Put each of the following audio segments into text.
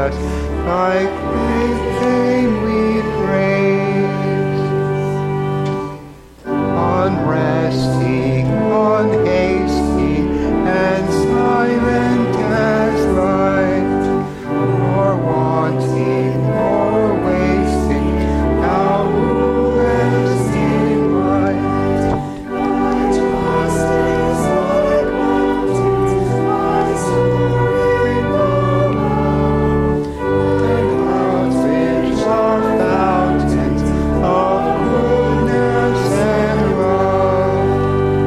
rest. Thy great name we praise. Unresting, unhasting, and silent as light, nor wanting, nor wasting, thou rulest in right. Thy justice like mountains, thy soaring below, and clouds which are fountains of goodness and love.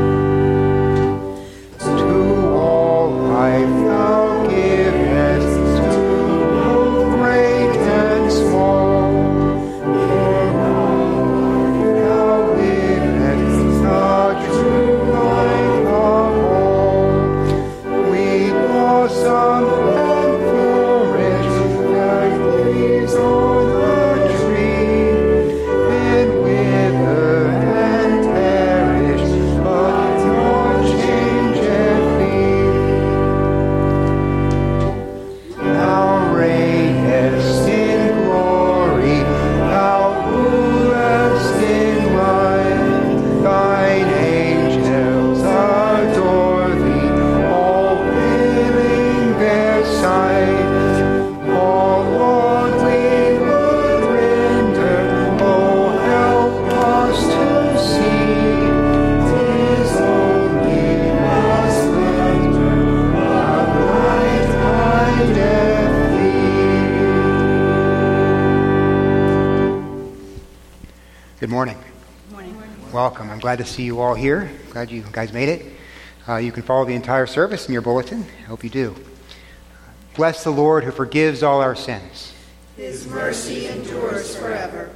To all life thou givest, to both great and small. For all thou livest, the true life of all. We blossom and flourish like leaves on a tree, and wither and perish, but nor changeth thee. Thou reignest in glory, thou rulest in light. Thine angels adore thee, all willing their sight. All, Lord, we would render, oh, help us to see. 'Tis only the splendor of light hideth thee. Good morning. Welcome. I'm glad to see you all here. Glad you guys made it. You can follow the entire service in your bulletin. I hope you do. Bless the Lord who forgives all our sins. His mercy endures forever.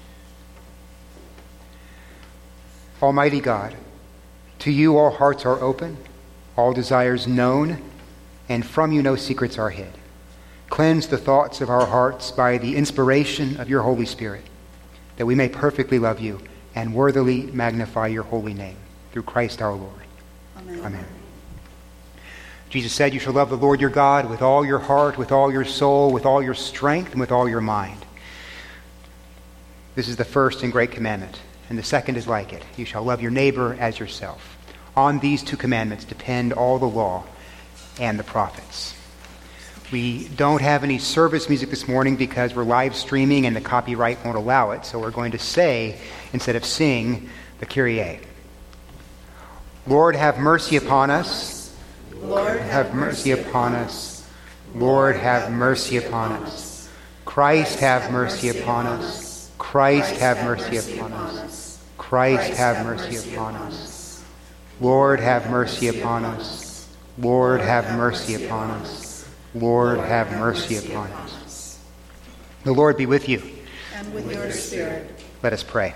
Almighty God, to you all hearts are open, all desires known, and from you no secrets are hid. Cleanse the thoughts of our hearts by the inspiration of your Holy Spirit, that we may perfectly love you and worthily magnify your holy name. Through Christ our Lord. Amen. Jesus said, you shall love the Lord your God with all your heart, with all your soul, with all your strength, and with all your mind. This is the first and great commandment, and the second is like it. You shall love your neighbor as yourself. On these two commandments depend all the law and the prophets. We don't have any service music this morning because we're live streaming and the copyright won't allow it, so we're going to say, instead of sing, the Kyrie. Lord, have mercy upon us. Lord, Have mercy upon us. Lord, have mercy upon us. Christ, have mercy upon us. Christ, have mercy upon us. Christ, have mercy upon us. Lord, have mercy upon us. Lord, have mercy upon us. Lord, have mercy upon us. The Lord be with you. and with your spirit. Let us pray.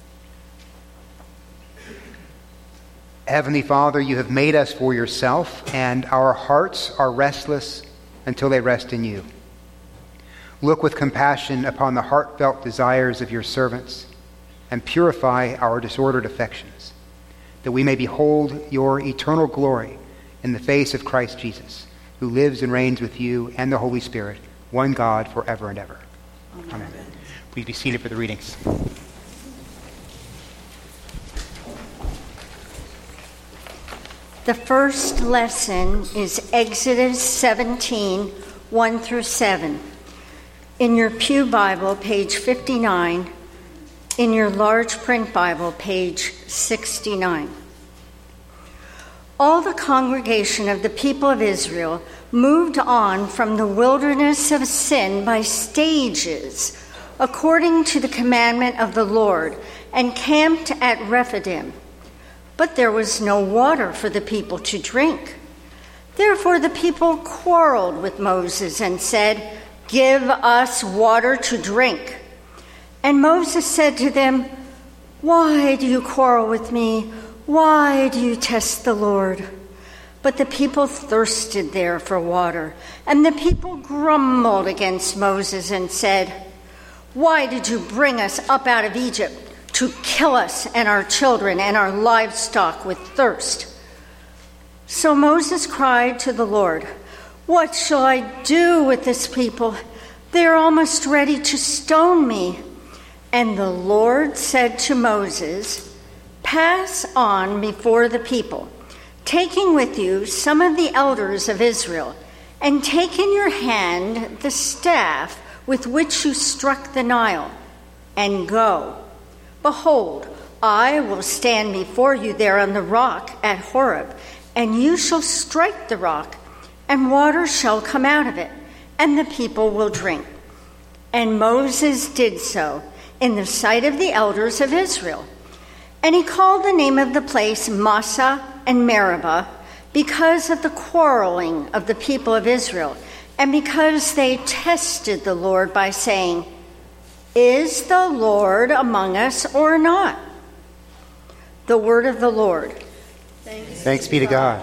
Heavenly Father, you have made us for yourself, and our hearts are restless until they rest in you. Look with compassion upon the heartfelt desires of your servants and purify our disordered affections, that we may behold your eternal glory in the face of Christ Jesus, who lives and reigns with you and the Holy Spirit, one God, forever and ever. Amen. Please be seated for the readings. The first lesson is Exodus 17, 1 through 7. In your Pew Bible, page 59. In your large print Bible, page 69. All the congregation of the people of Israel moved on from the wilderness of sin by stages, according to the commandment of the Lord, and camped at Rephidim. But there was no water for the people to drink. Therefore the people quarreled with Moses and said, "Give us water to drink." And Moses said to them, "Why do you quarrel with me? Why do you test the Lord?" But the people thirsted there for water, and the people grumbled against Moses and said, "Why did you bring us up out of Egypt to kill us and our children and our livestock with thirst?" So Moses cried to the Lord, "What shall I do with this people? They are almost ready to stone me." And the Lord said to Moses, "Pass on before the people, taking with you some of the elders of Israel, and take in your hand the staff with which you struck the Nile, and go. Behold, I will stand before you there on the rock at Horeb, and you shall strike the rock, and water shall come out of it, and the people will drink." And Moses did so in the sight of the elders of Israel. And he called the name of the place Massah and Meribah, because of the quarreling of the people of Israel, and because they tested the Lord by saying, "Is the Lord among us or not?" The word of the Lord. Thanks be to God.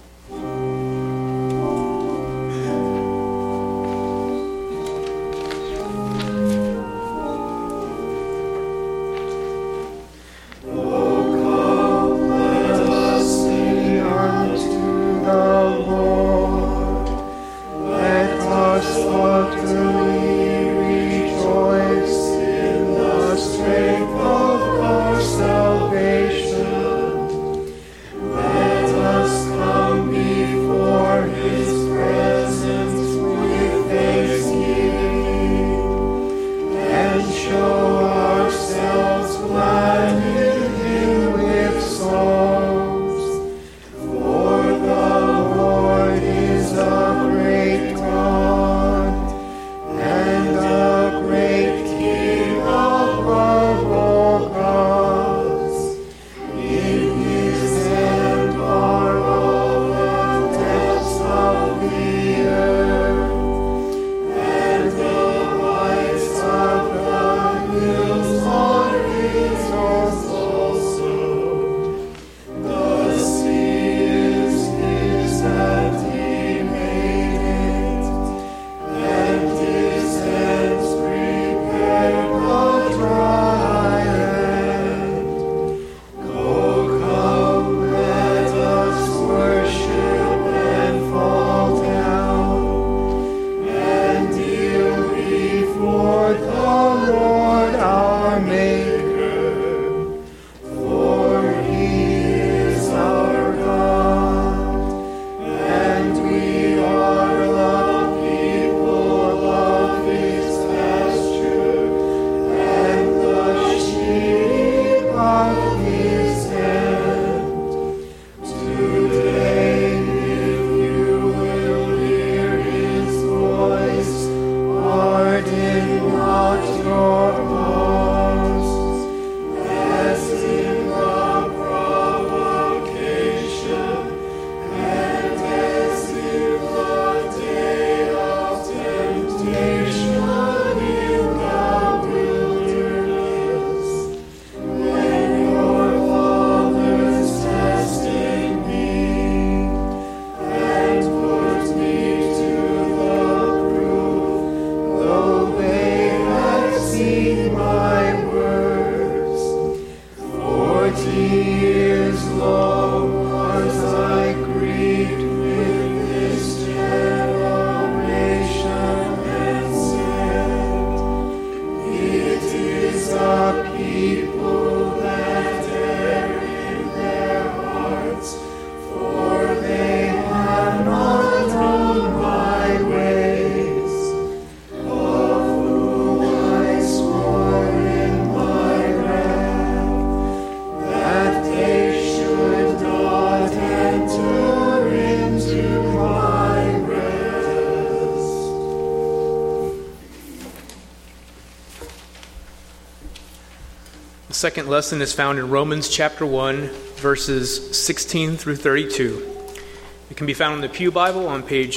The second lesson is found in Romans chapter 1, verses 16 through 32. It can be found in the Pew Bible on page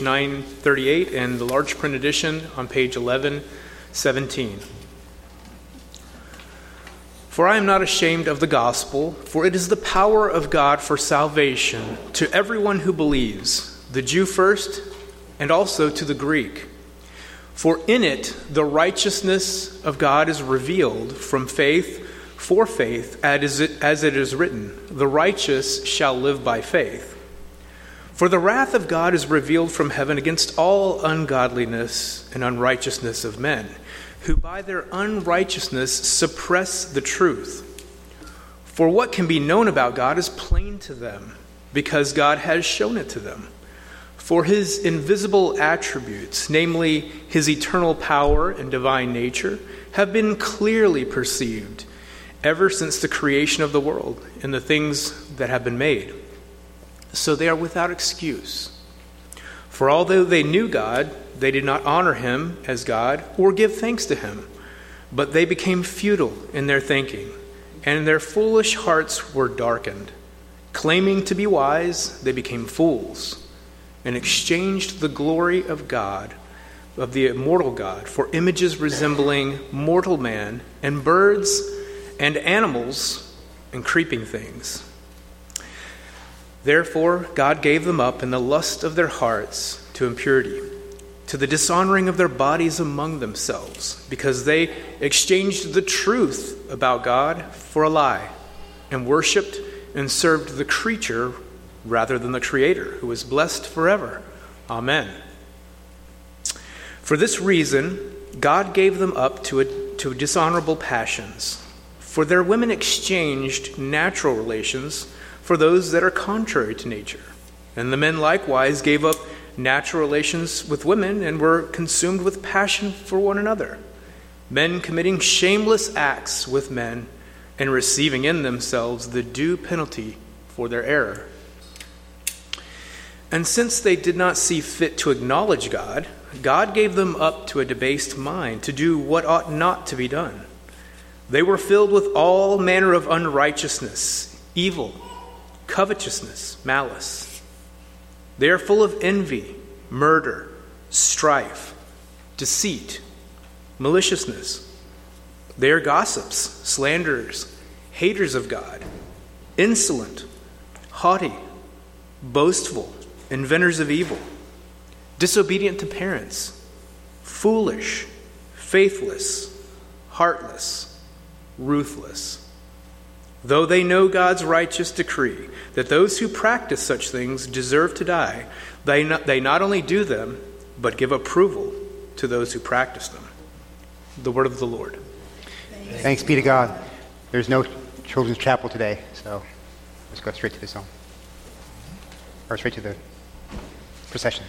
938 and the large print edition on page 1117. "For I am not ashamed of the gospel, for it is the power of God for salvation to everyone who believes, the Jew first, and also to the Greek. For in it the righteousness of God is revealed from faith for faith, as it is written, 'The righteous shall live by faith.' For the wrath of God is revealed from heaven against all ungodliness and unrighteousness of men, who by their unrighteousness suppress the truth. For what can be known about God is plain to them, because God has shown it to them. For his invisible attributes, namely his eternal power and divine nature, have been clearly perceived ever since the creation of the world and the things that have been made. So they are without excuse. For although they knew God, they did not honor him as God or give thanks to him, but they became futile in their thinking, and their foolish hearts were darkened. Claiming to be wise, they became fools, and exchanged the glory of God, of the immortal God, for images resembling mortal man and birds and animals and creeping things. Therefore, God gave them up in the lust of their hearts to impurity, to the dishonoring of their bodies among themselves, because they exchanged the truth about God for a lie, and worshipped and served the creature rather than the Creator, who is blessed forever. Amen. For this reason, God gave them up to dishonorable passions. For their women exchanged natural relations for those that are contrary to nature. And the men likewise gave up natural relations with women and were consumed with passion for one another, men committing shameless acts with men and receiving in themselves the due penalty for their error. And since they did not see fit to acknowledge God, God gave them up to a debased mind to do what ought not to be done. They were filled with all manner of unrighteousness, evil, covetousness, malice. They are full of envy, murder, strife, deceit, maliciousness. They are gossips, slanderers, haters of God, insolent, haughty, boastful, inventors of evil, disobedient to parents, foolish, faithless, heartless, ruthless. Though they know God's righteous decree that those who practice such things deserve to die, they not only do them, but give approval to those who practice them. The word of the Lord. Thanks be to God. There's no children's chapel today, so let's go straight to the psalm. Or straight to the procession.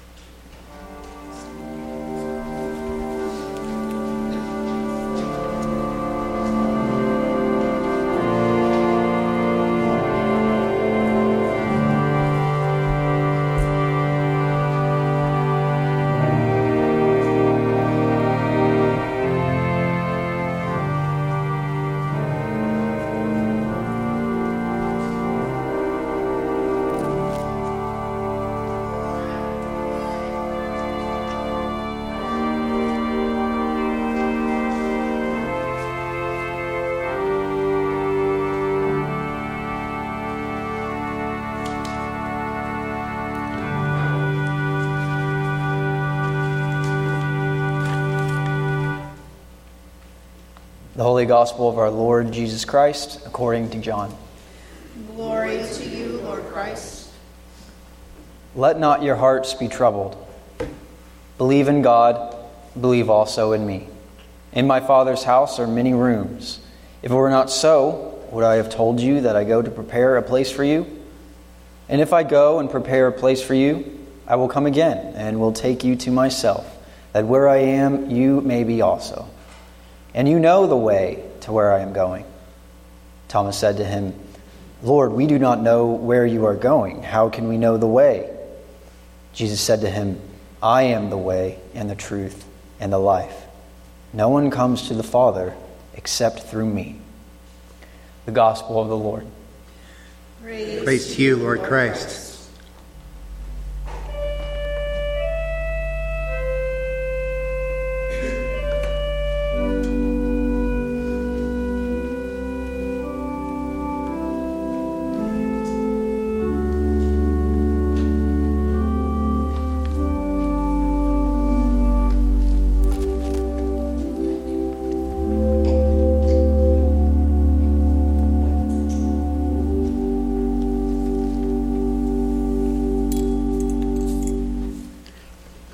The Holy Gospel of our Lord Jesus Christ, according to John. Glory to you, Lord Christ. Let not your hearts be troubled. Believe in God, believe also in me. In my Father's house are many rooms. If it were not so, would I have told you that I go to prepare a place for you? And if I go and prepare a place for you, I will come again and will take you to myself, that where I am, you may be also. And you know the way to where I am going. Thomas said to him, Lord, we do not know where you are going. How can we know the way? Jesus said to him, I am the way and the truth and the life. No one comes to the Father except through me. The Gospel of the Lord. Praise to you, Lord Christ.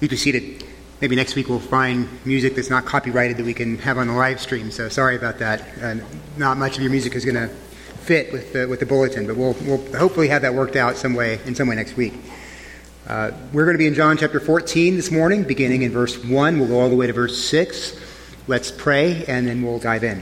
Please be seated. Maybe next week we'll find music that's not copyrighted that we can have on the live stream. So sorry about that. Not much of your music is going to fit with the bulletin, but we'll hopefully have that worked out in some way next week. We're going to be in John chapter 14 this morning, beginning in verse 1. We'll go all the way to verse 6. Let's pray, and then we'll dive in.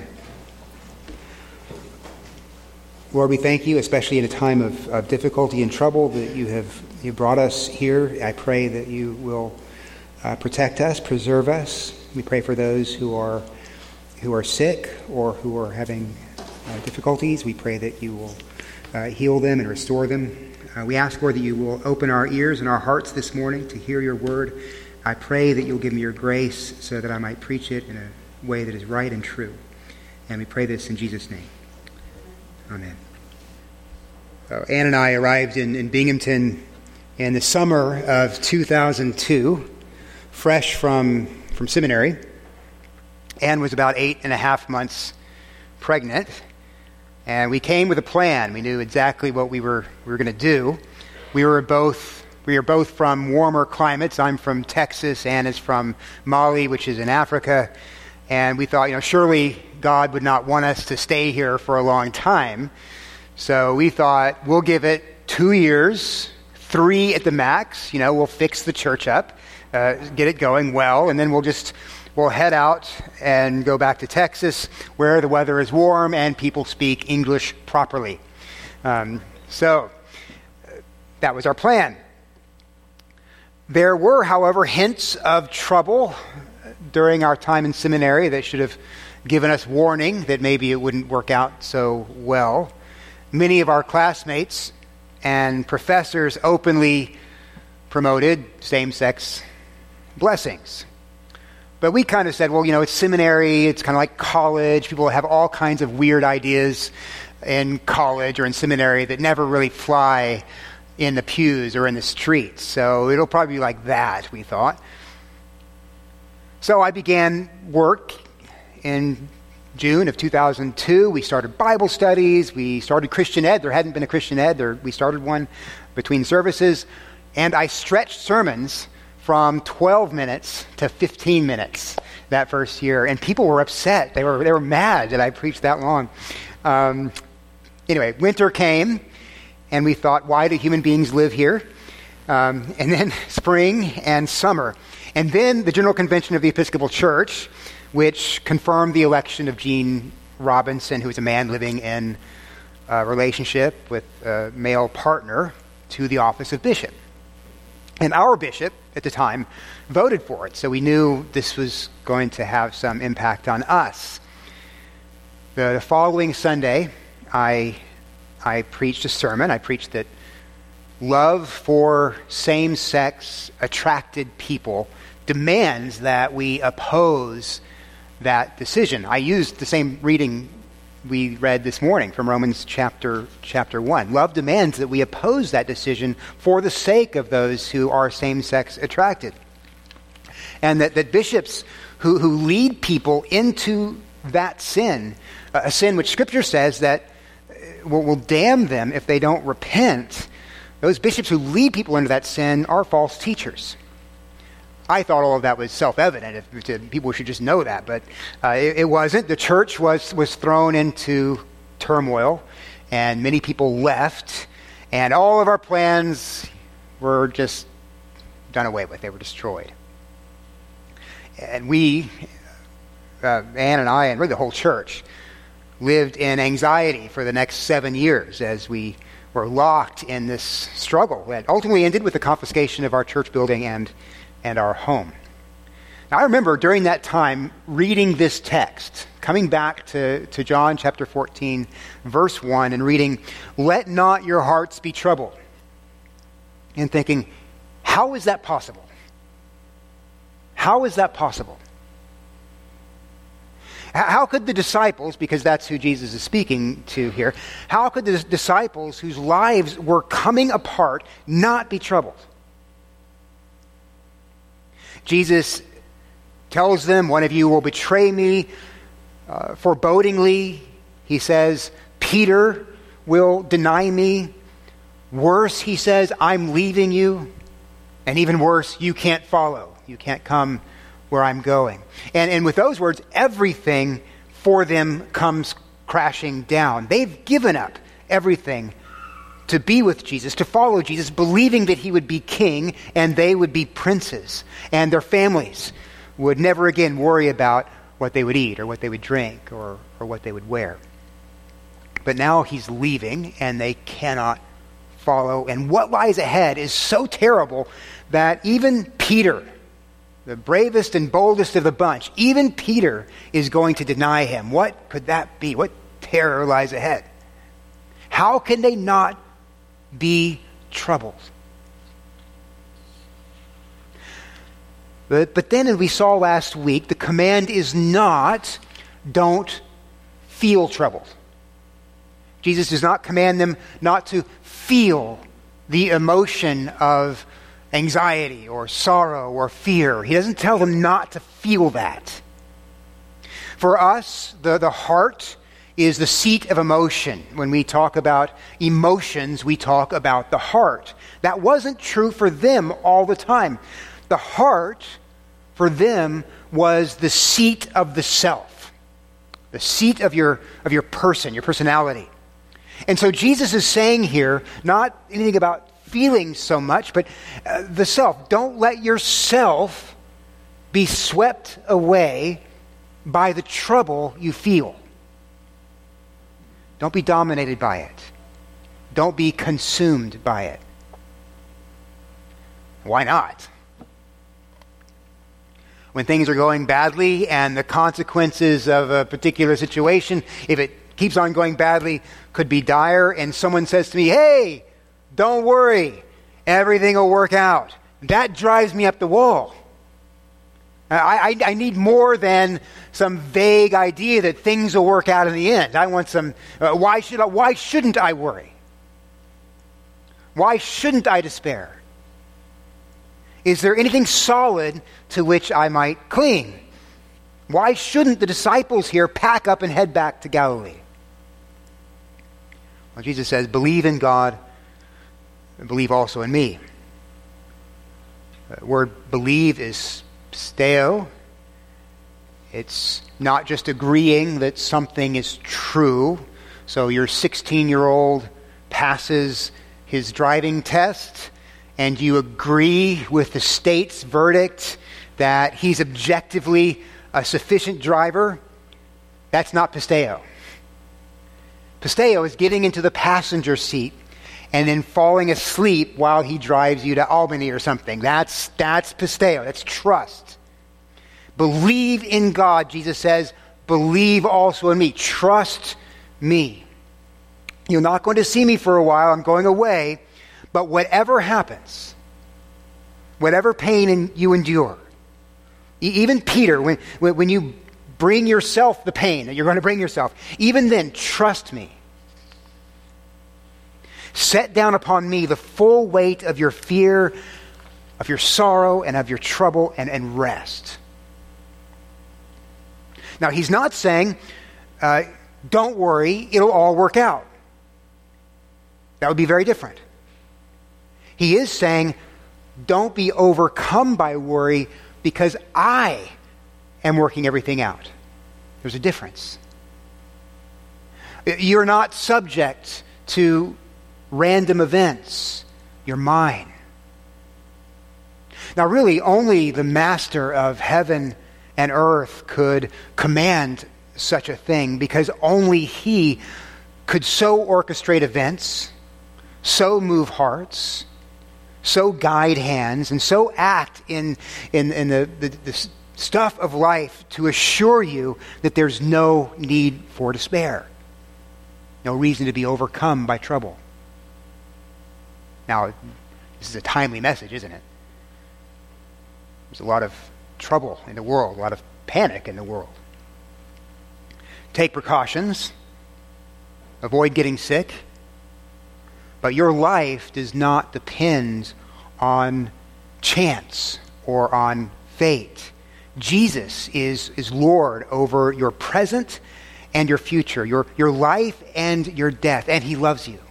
Lord, we thank you, especially in a time of difficulty and trouble, that you brought us here. I pray that you will protect us, preserve us. We pray for those who are sick or who are having difficulties. We pray that you will heal them and restore them. We ask, Lord, that you will open our ears and our hearts this morning to hear your word. I pray that you'll give me your grace so that I might preach it in a way that is right and true. And we pray this in Jesus' name. Amen. Ann and I arrived in Binghamton in the summer of 2002, fresh from seminary. Ann was about 8.5 months pregnant, and we came with a plan. We knew exactly what we were going to do. We are both from warmer climates. I'm from Texas. Ann is from Mali, which is in Africa. And we thought, surely God would not want us to stay here for a long time. So we thought, we'll give it 2 years, 3 at the max. We'll fix the church up, get it going well, and then we'll head out and go back to Texas, where the weather is warm and people speak English properly. So that was our plan. There were, however, hints of trouble during our time in seminary that should have given us warning that maybe it wouldn't work out so well. Many of our classmates and professors openly promoted same-sex blessings. But we kind of said, well, it's seminary, it's kind of like college. People have all kinds of weird ideas in college or in seminary that never really fly in the pews or in the streets. So it'll probably be like that, we thought. So I began work in June of 2002. We started Bible studies. We started Christian Ed. There hadn't been a Christian Ed. We started one between services. And I stretched sermons from 12 minutes to 15 minutes that first year. And people were upset. They were mad that I preached that long. Anyway, winter came, and we thought, why do human beings live here? And then spring and summer. And then the General Convention of the Episcopal Church, which confirmed the election of Gene Robinson, who is a man living in a relationship with a male partner, to the office of bishop. And our bishop at the time voted for it, so we knew this was going to have some impact on us. The following Sunday, I preached a sermon. I preached that love for same-sex attracted people demands that we oppose that decision. I used the same reading we read this morning from Romans chapter 1. Love demands that we oppose that decision for the sake of those who are same-sex attracted. And that bishops who lead people into that sin, a sin which Scripture says that will damn them if they don't repent, those bishops who lead people into that sin are false teachers. I thought all of that was self-evident. People should just know that, but it wasn't. The church was thrown into turmoil, and many people left, and all of our plans were just done away with. They were destroyed. And we, Ann and I, and really the whole church, lived in anxiety for the next 7 years as we were locked in this struggle that ultimately ended with the confiscation of our church building and our home. Now, I remember during that time reading this text, coming back to John chapter 14, verse 1, and reading, "Let not your hearts be troubled," and thinking, how is that possible? How is that possible? How could the disciples, because that's who Jesus is speaking to here, how could the disciples whose lives were coming apart not be troubled? Jesus tells them, one of you will betray me. Forebodingly, he says, Peter will deny me. Worse, he says, I'm leaving you. And even worse, you can't follow You can't come where I'm going. And with those words, everything for them comes crashing down. They've given up everything to be with Jesus, to follow Jesus, believing that he would be king and they would be princes. And their families would never again worry about what they would eat or what they would drink or what they would wear. But now he's leaving and they cannot follow. And what lies ahead is so terrible that even Peter, the bravest and boldest of the bunch, even Peter is going to deny him. What could that be? What terror lies ahead? How can they not be troubled? But then, as we saw last week, the command is not, don't feel troubled. Jesus does not command them not to feel the emotion of anxiety or sorrow or fear. He doesn't tell them not to feel that. For us, the heart is the seat of emotion. When we talk about emotions, we talk about the heart. That wasn't true for them all the time. The heart, for them, was the seat of the self, the seat of your person, your personality. And so Jesus is saying here, not anything about feelings so much, but the self. Don't let yourself be swept away by the trouble you feel. Don't be dominated by it. Don't be consumed by it. Why not? When things are going badly and the consequences of a particular situation, if it keeps on going badly, could be dire, and someone says to me, hey, don't worry, everything will work out. That drives me up the wall. I need more than some vague idea that things will work out in the end. I want some, why shouldn't I worry? Why shouldn't I despair? Is there anything solid to which I might cling? Why shouldn't the disciples here pack up and head back to Galilee? Well, Jesus says, believe in God and believe also in me. The word believe is pisteo. It's not just agreeing that something is true. So your 16-year-old passes his driving test and you agree with the state's verdict that he's objectively a sufficient driver. That's not pisteo. Pisteo is getting into the passenger seat and then falling asleep while he drives you to Albany or something. That's pisteo. That's trust. Believe in God, Jesus says. Believe also in me. Trust me. You're not going to see me for a while. I'm going away. But whatever happens, whatever pain you endure, even Peter, when you bring yourself the pain that you're going to bring yourself, even then, trust me. Set down upon me the full weight of your fear, of your sorrow, and of your trouble, and rest. Now, he's not saying, don't worry, it'll all work out. That would be very different. He is saying, don't be overcome by worry because I am working everything out. There's a difference. You're not subject to random events. You're mine. Now, really, only the master of heaven and earth could command such a thing because only he could so orchestrate events, so move hearts, so guide hands, and so act in the stuff of life to assure you that there's no need for despair, no reason to be overcome by trouble. Now, this is a timely message, isn't it? There's a lot of trouble in the world, a lot of panic in the world. Take precautions, avoid getting sick, but your life does not depend on chance or on fate. Jesus is Lord over your present and your future, your life and your death, and he loves you.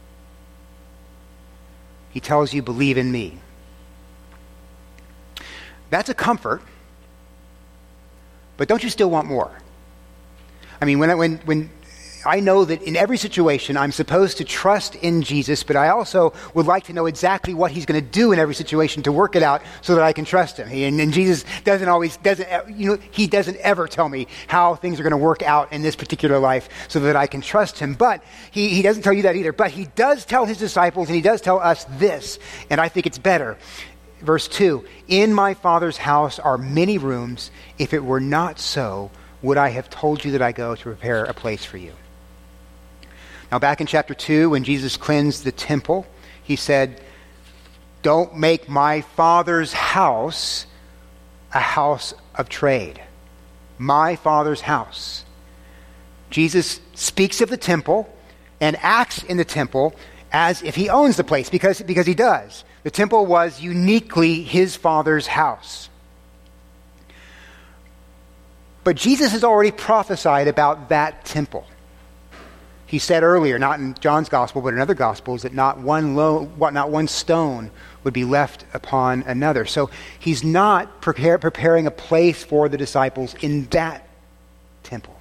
He tells you, believe in me. That's a comfort. But don't you still want more? I mean, when I know that in every situation I'm supposed to trust in Jesus, but I also would like to know exactly what he's going to do in every situation to work it out so that I can trust him. And Jesus he doesn't ever tell me how things are going to work out in this particular life so that I can trust him. But he doesn't tell you that either. But he does tell his disciples, and he does tell us this, and I think it's better. Verse 2, in my Father's house are many rooms. If it were not so, would I have told you that I go to prepare a place for you? Now, back in chapter 2, when Jesus cleansed the temple, he said, don't make my Father's house a house of trade. My Father's house. Jesus speaks of the temple and acts in the temple as if he owns the place, because he does. The temple was uniquely his Father's house. But Jesus has already prophesied about that temple. He said earlier, not in John's gospel, but in other gospels, that not one stone would be left upon another. So he's not preparing a place for the disciples in that temple.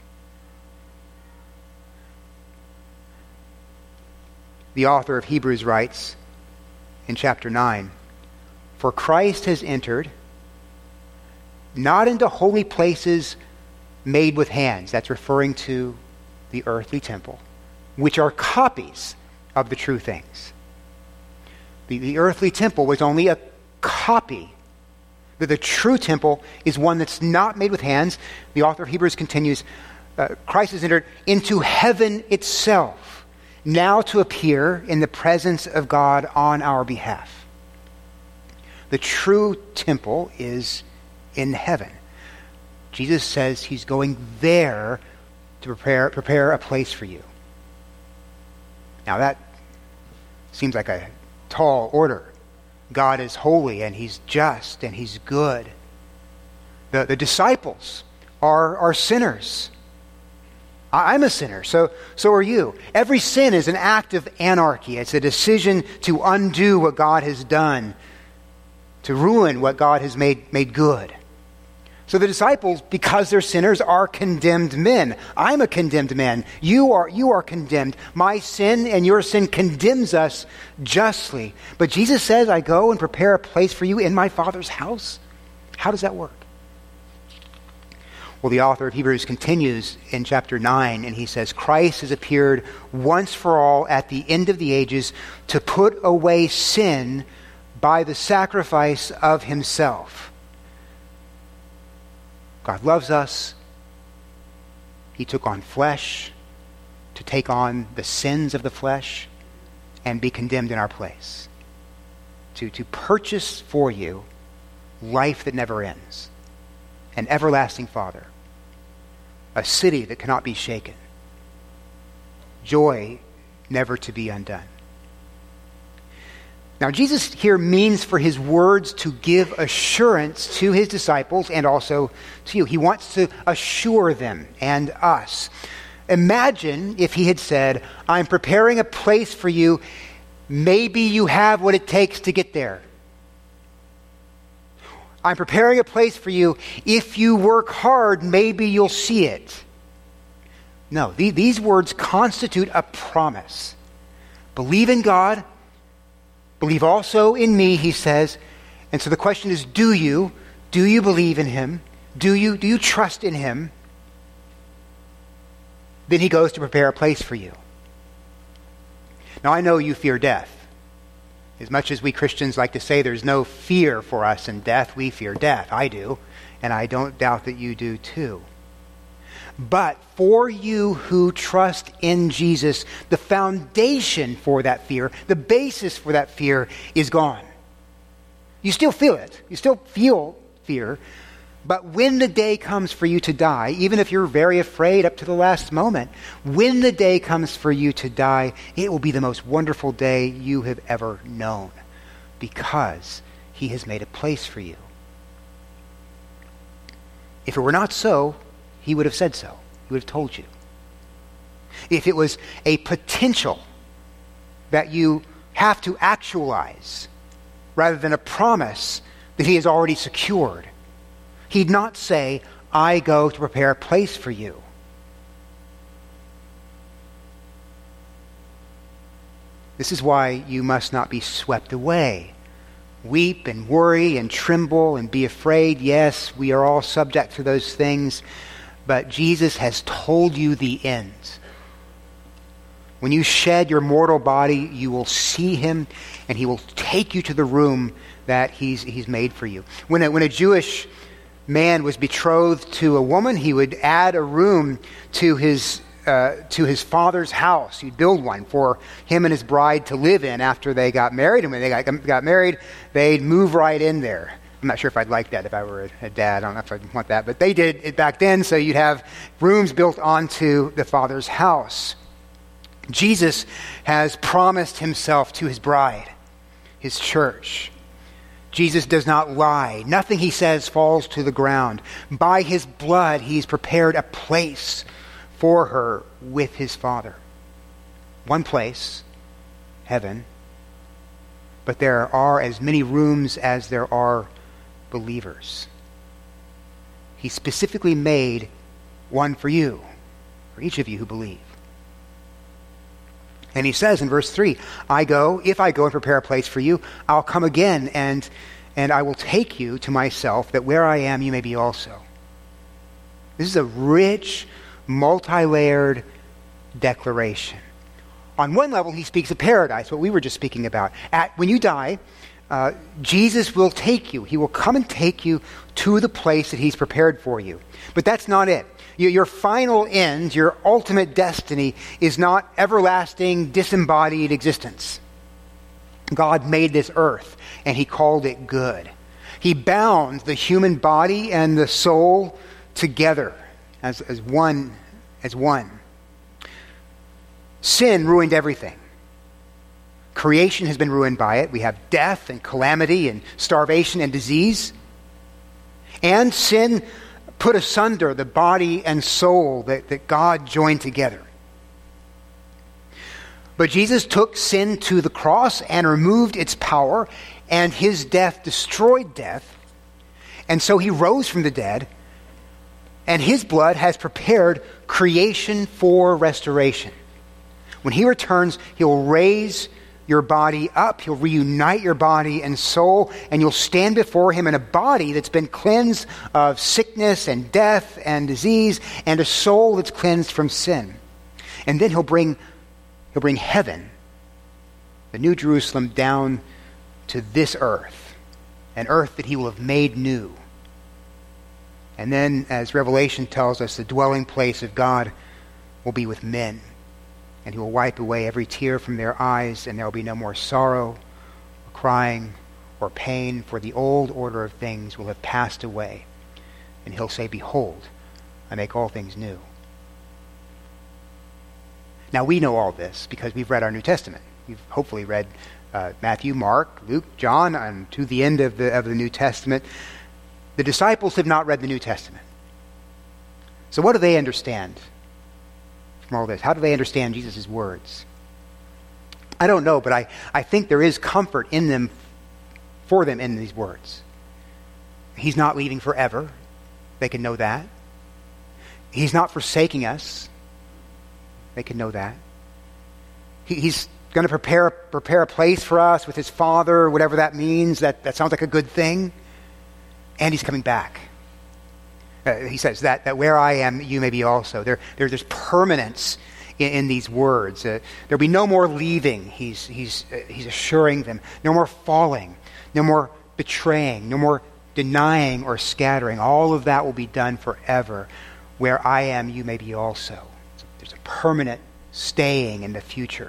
The author of Hebrews writes in chapter 9, for Christ has entered not into holy places made with hands. That's referring to the earthly temple, which are copies of the true things. The earthly temple was only a copy. The true temple is one that's not made with hands. The author of Hebrews continues, Christ has entered into heaven itself, now to appear in the presence of God on our behalf. The true temple is in heaven. Jesus says he's going there to prepare a place for you. Now that seems like a tall order. God is holy and he's just and he's good. The disciples are sinners. I'm a sinner, so are you. Every sin is an act of anarchy. It's a decision to undo what God has done, to ruin what God has made good. So the disciples, because they're sinners, are condemned men. I'm a condemned man. You are condemned. My sin and your sin condemns us justly. But Jesus says, I go and prepare a place for you in my Father's house. How does that work? Well, the author of Hebrews continues in chapter 9, and he says, Christ has appeared once for all at the end of the ages to put away sin by the sacrifice of himself. God loves us. He took on flesh to take on the sins of the flesh and be condemned in our place. To purchase for you life that never ends. An everlasting Father. A city that cannot be shaken. Joy never to be undone. Now, Jesus here means for his words to give assurance to his disciples and also to you. He wants to assure them and us. Imagine if he had said, I'm preparing a place for you. Maybe you have what it takes to get there. I'm preparing a place for you. If you work hard, maybe you'll see it. No, these words constitute a promise. Believe in God. Believe also in me, he says. And so the question is, do you believe in him? Do you trust in him? Then he goes to prepare a place for you. Now I know you fear death. As much as we Christians like to say there's no fear for us in death, we fear death. I do. And I don't doubt that you do too. But for you who trust in Jesus, the foundation for that fear, the basis for that fear is gone. You still feel it. You still feel fear. But when the day comes for you to die, even if you're very afraid up to the last moment, when the day comes for you to die, it will be the most wonderful day you have ever known because he has made a place for you. If it were not so, he would have said so. He would have told you. If it was a potential that you have to actualize rather than a promise that he has already secured. He'd not say, I go to prepare a place for you. This is why you must not be swept away. Weep and worry and tremble and be afraid. Yes, we are all subject to those things, but Jesus has told you the end. When you shed your mortal body, you will see him, and he will take you to the room that he's made for you. When a Jewish man was betrothed to a woman, he would add a room to his father's house. He'd build one for him and his bride to live in after they got married. And when they got married, they'd move right in there. I'm not sure if I'd like that if I were a dad. I don't know if I'd want that. But they did it back then, so you'd have rooms built onto the father's house. Jesus has promised himself to his bride, his church. Jesus does not lie. Nothing he says falls to the ground. By his blood, he's prepared a place for her with his Father. One place, heaven, but there are as many rooms as there are believers. He specifically made one for you, for each of you who believe. And he says in verse 3, if I go and prepare a place for you, I'll come again and I will take you to myself, that where I am you may be also. This is a rich, multi-layered declaration. On one level, he speaks of paradise, what we were just speaking about. When you die, Jesus will take you. He will come and take you to the place that he's prepared for you. But that's not it. Your final end, your ultimate destiny, is not everlasting, disembodied existence. God made this earth, and he called it good. He bound the human body and the soul together as one. Sin ruined everything. Creation has been ruined by it. We have death and calamity and starvation and disease. And sin put asunder the body and soul that God joined together. But Jesus took sin to the cross and removed its power, and his death destroyed death. And so he rose from the dead, and his blood has prepared creation for restoration. When he returns, he'll raise your body up. He'll reunite your body and soul, and you'll stand before him in a body that's been cleansed of sickness and death and disease, and a soul that's cleansed from sin. And then he'll bring heaven, the new Jerusalem, down to this earth, an earth that he will have made new. And then, as Revelation tells us, the dwelling place of God will be with men. And he will wipe away every tear from their eyes, and there will be no more sorrow, or crying, or pain, for the old order of things will have passed away. And he'll say, behold, I make all things new. Now we know all this because we've read our New Testament. You've hopefully read Matthew, Mark, Luke, John, and to the end of the New Testament. The disciples have not read the New Testament. So what do they understand from all this? How do they understand Jesus' words? I don't know, but I think there is comfort in them, for them in these words. He's not leaving forever. They can know that. He's not forsaking us. They can know that. He's going to prepare a place for us with his Father, whatever that means. That sounds like a good thing. And he's coming back. He says that where I am, you may be also. There's permanence in these words. There'll be no more leaving. He's assuring them. No more falling. No more betraying. No more denying or scattering. All of that will be done forever. Where I am, you may be also. There's a permanent staying in the future.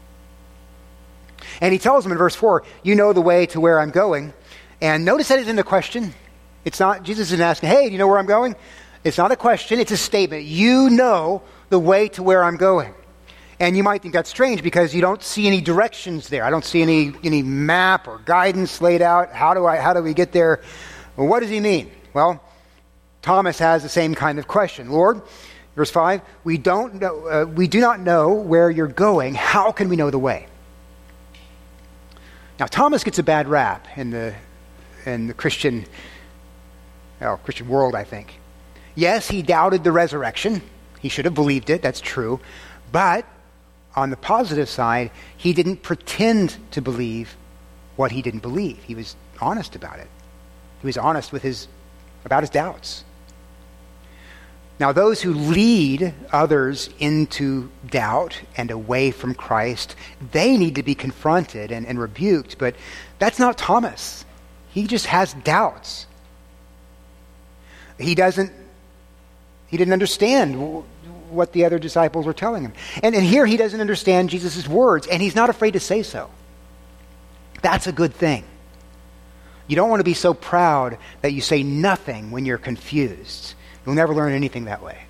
And he tells them in verse 4, you know the way to where I'm going. And notice that isn't a question. It's not, Jesus isn't asking, hey, do you know where I'm going? It's not a question, it's a statement. You know the way to where I'm going. And you might think that's strange because you don't see any directions there. I don't see any map or guidance laid out. How do we get there? Well, what does he mean? Well, Thomas has the same kind of question. Lord, verse 5, we do not know where you're going. How can we know the way? Now, Thomas gets a bad rap in the in the Christian world, I think. Yes, he doubted the resurrection. He should have believed it, that's true. But on the positive side, he didn't pretend to believe what he didn't believe. He was honest about it. He was honest about his doubts. Now, those who lead others into doubt and away from Christ, they need to be confronted and rebuked, but that's not Thomas. He just has doubts. He didn't understand what the other disciples were telling him. And here he doesn't understand Jesus' words, and he's not afraid to say so. That's a good thing. You don't want to be so proud that you say nothing when you're confused. You'll never learn anything that way.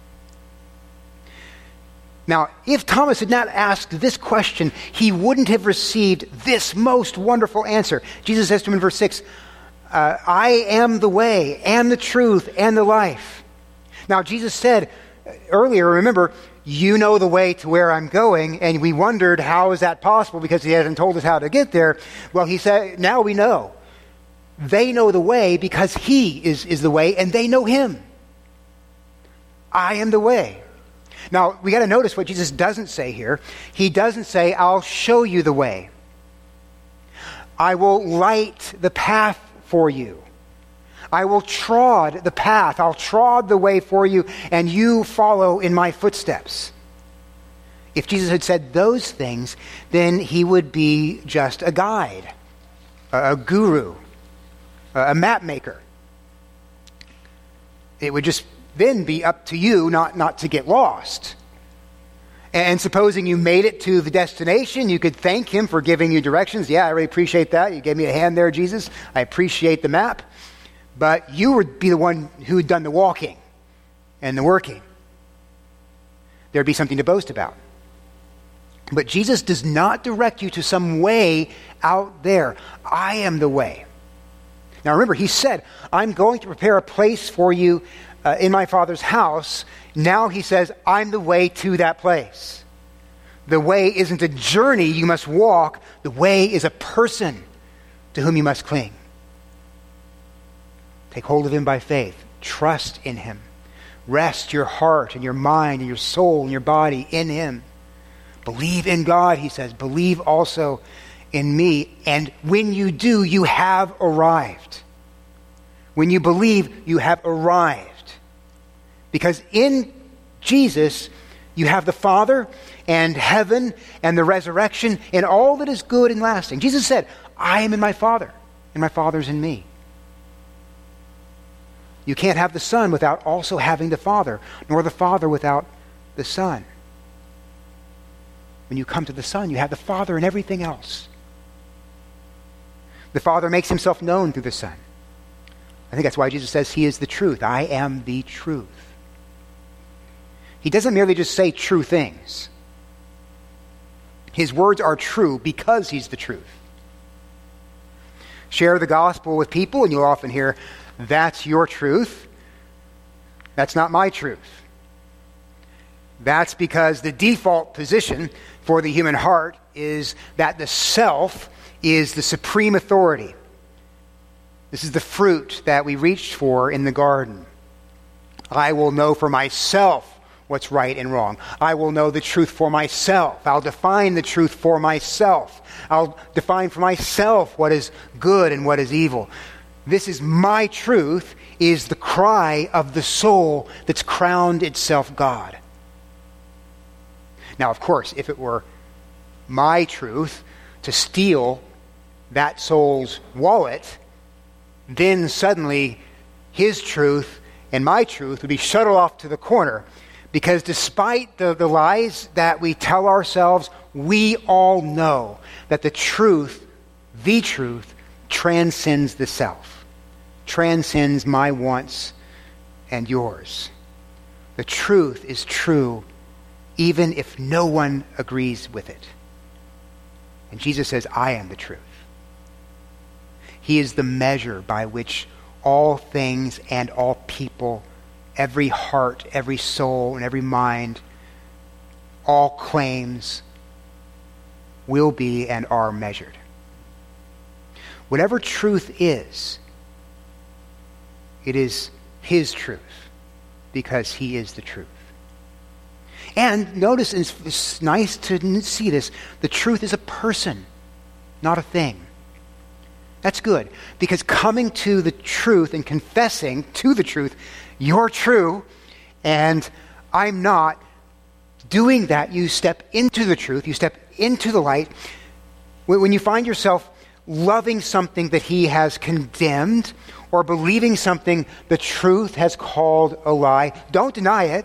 Now, if Thomas had not asked this question, he wouldn't have received this most wonderful answer. Jesus says to him in verse 6, I am the way and the truth and the life. Now, Jesus said earlier, remember, you know the way to where I'm going, and we wondered how is that possible because he hasn't told us how to get there. Well, he said, now we know. They know the way because he is the way, and they know him. I am the way. Now, we got to notice what Jesus doesn't say here. He doesn't say, I'll show you the way. I will light the path for you. I will trod the path. I'll trod the way for you, and you follow in my footsteps. If Jesus had said those things, then he would be just a guide, a guru, a map maker. It would just then be up to you not to get lost. And supposing you made it to the destination, you could thank him for giving you directions. Yeah, I really appreciate that. You gave me a hand there, Jesus. I appreciate the map. But you would be the one who had done the walking and the working. There'd be something to boast about. But Jesus does not direct you to some way out there. I am the way. Now remember, he said, I'm going to prepare a place for you in my Father's house. Now he says, I'm the way to that place. The way isn't a journey you must walk. The way is a person to whom you must cling. Take hold of him by faith. Trust in him. Rest your heart and your mind and your soul and your body in him. Believe in God, he says. Believe also in me. And when you do, you have arrived. When you believe, you have arrived. Because in Jesus, you have the Father and heaven and the resurrection and all that is good and lasting. Jesus said, I am in my Father, and my Father's in me. You can't have the Son without also having the Father, nor the Father without the Son. When you come to the Son, you have the Father and everything else. The Father makes himself known through the Son. I think that's why Jesus says he is the truth. I am the truth. He doesn't merely just say true things. His words are true because he's the truth. Share the gospel with people and you'll often hear, that's your truth. That's not my truth. That's because the default position for the human heart is that the self is the supreme authority. This is the fruit that we reached for in the garden. I will know for myself what's right and wrong. I will know the truth for myself. I'll define the truth for myself. I'll define for myself what is good and what is evil. This is my truth, is the cry of the soul that's crowned itself God. Now, of course, if it were my truth to steal that soul's wallet, then suddenly his truth and my truth would be shuttled off to the corner. Because despite the lies that we tell ourselves, we all know that the truth transcends the self, transcends my wants and yours. The truth is true even if no one agrees with it. And Jesus says, I am the truth. He is the measure by which all things and all people, every heart, every soul, and every mind, all claims will be and are measured. Whatever truth is, It is his truth, because he is the truth. And notice, it's nice to see this, the truth is a person, not a thing. That's good, because coming to the truth and confessing to the truth, you're true and I'm not, doing that, you step into the truth, you step into the light. When you find yourself loving something that he has condemned or believing something the truth has called a lie, don't deny it.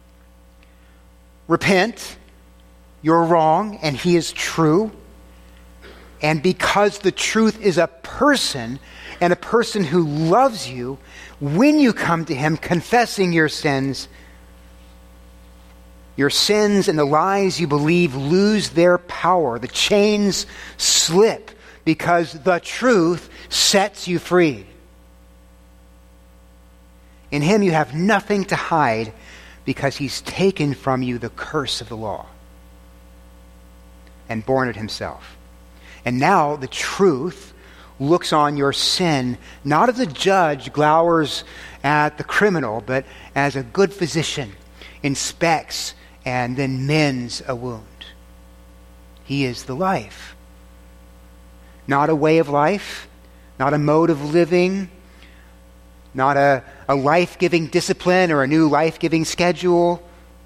Repent. You're wrong and he is true. And because the truth is a person, and a person who loves you, when you come to him confessing your sins and the lies you believe lose their power. The chains slip because the truth sets you free. In him you have nothing to hide because he's taken from you the curse of the law and borne it himself. And now the truth looks on your sin, not as a judge glowers at the criminal, but as a good physician inspects and then mends a wound. He is the life. Not a way of life, not a mode of living, not a life-giving discipline or a new life-giving schedule.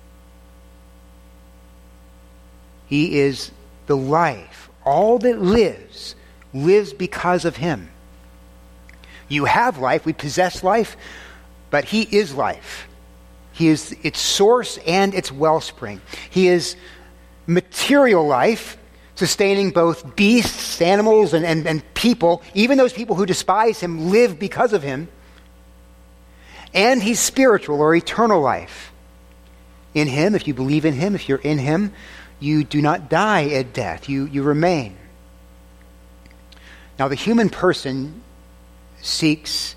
He is the life. All that lives because of him. You have life, we possess life, but he is life. He is its source and its wellspring. He is material life, sustaining both beasts, animals, and people. Even those people who despise him live because of him. And he's spiritual or eternal life. In him, if you believe in him, if you're in him, you do not die at death. You remain. Now, the human person seeks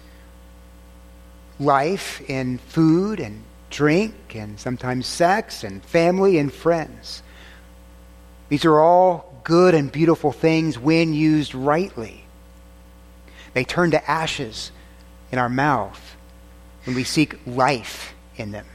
life in food and drink and sometimes sex and family and friends. These are all good and beautiful things when used rightly. They turn to ashes in our mouth when we seek life in them.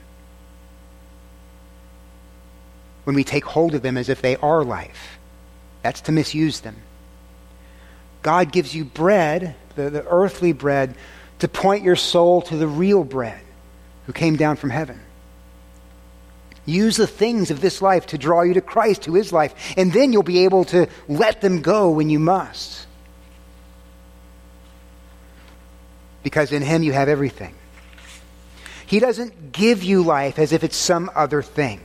When we take hold of them as if they are life. That's to misuse them. God gives you bread, the earthly bread, to point your soul to the real bread who came down from heaven. Use the things of this life to draw you to Christ, who is life, and then you'll be able to let them go when you must. Because in him you have everything. He doesn't give you life as if it's some other thing.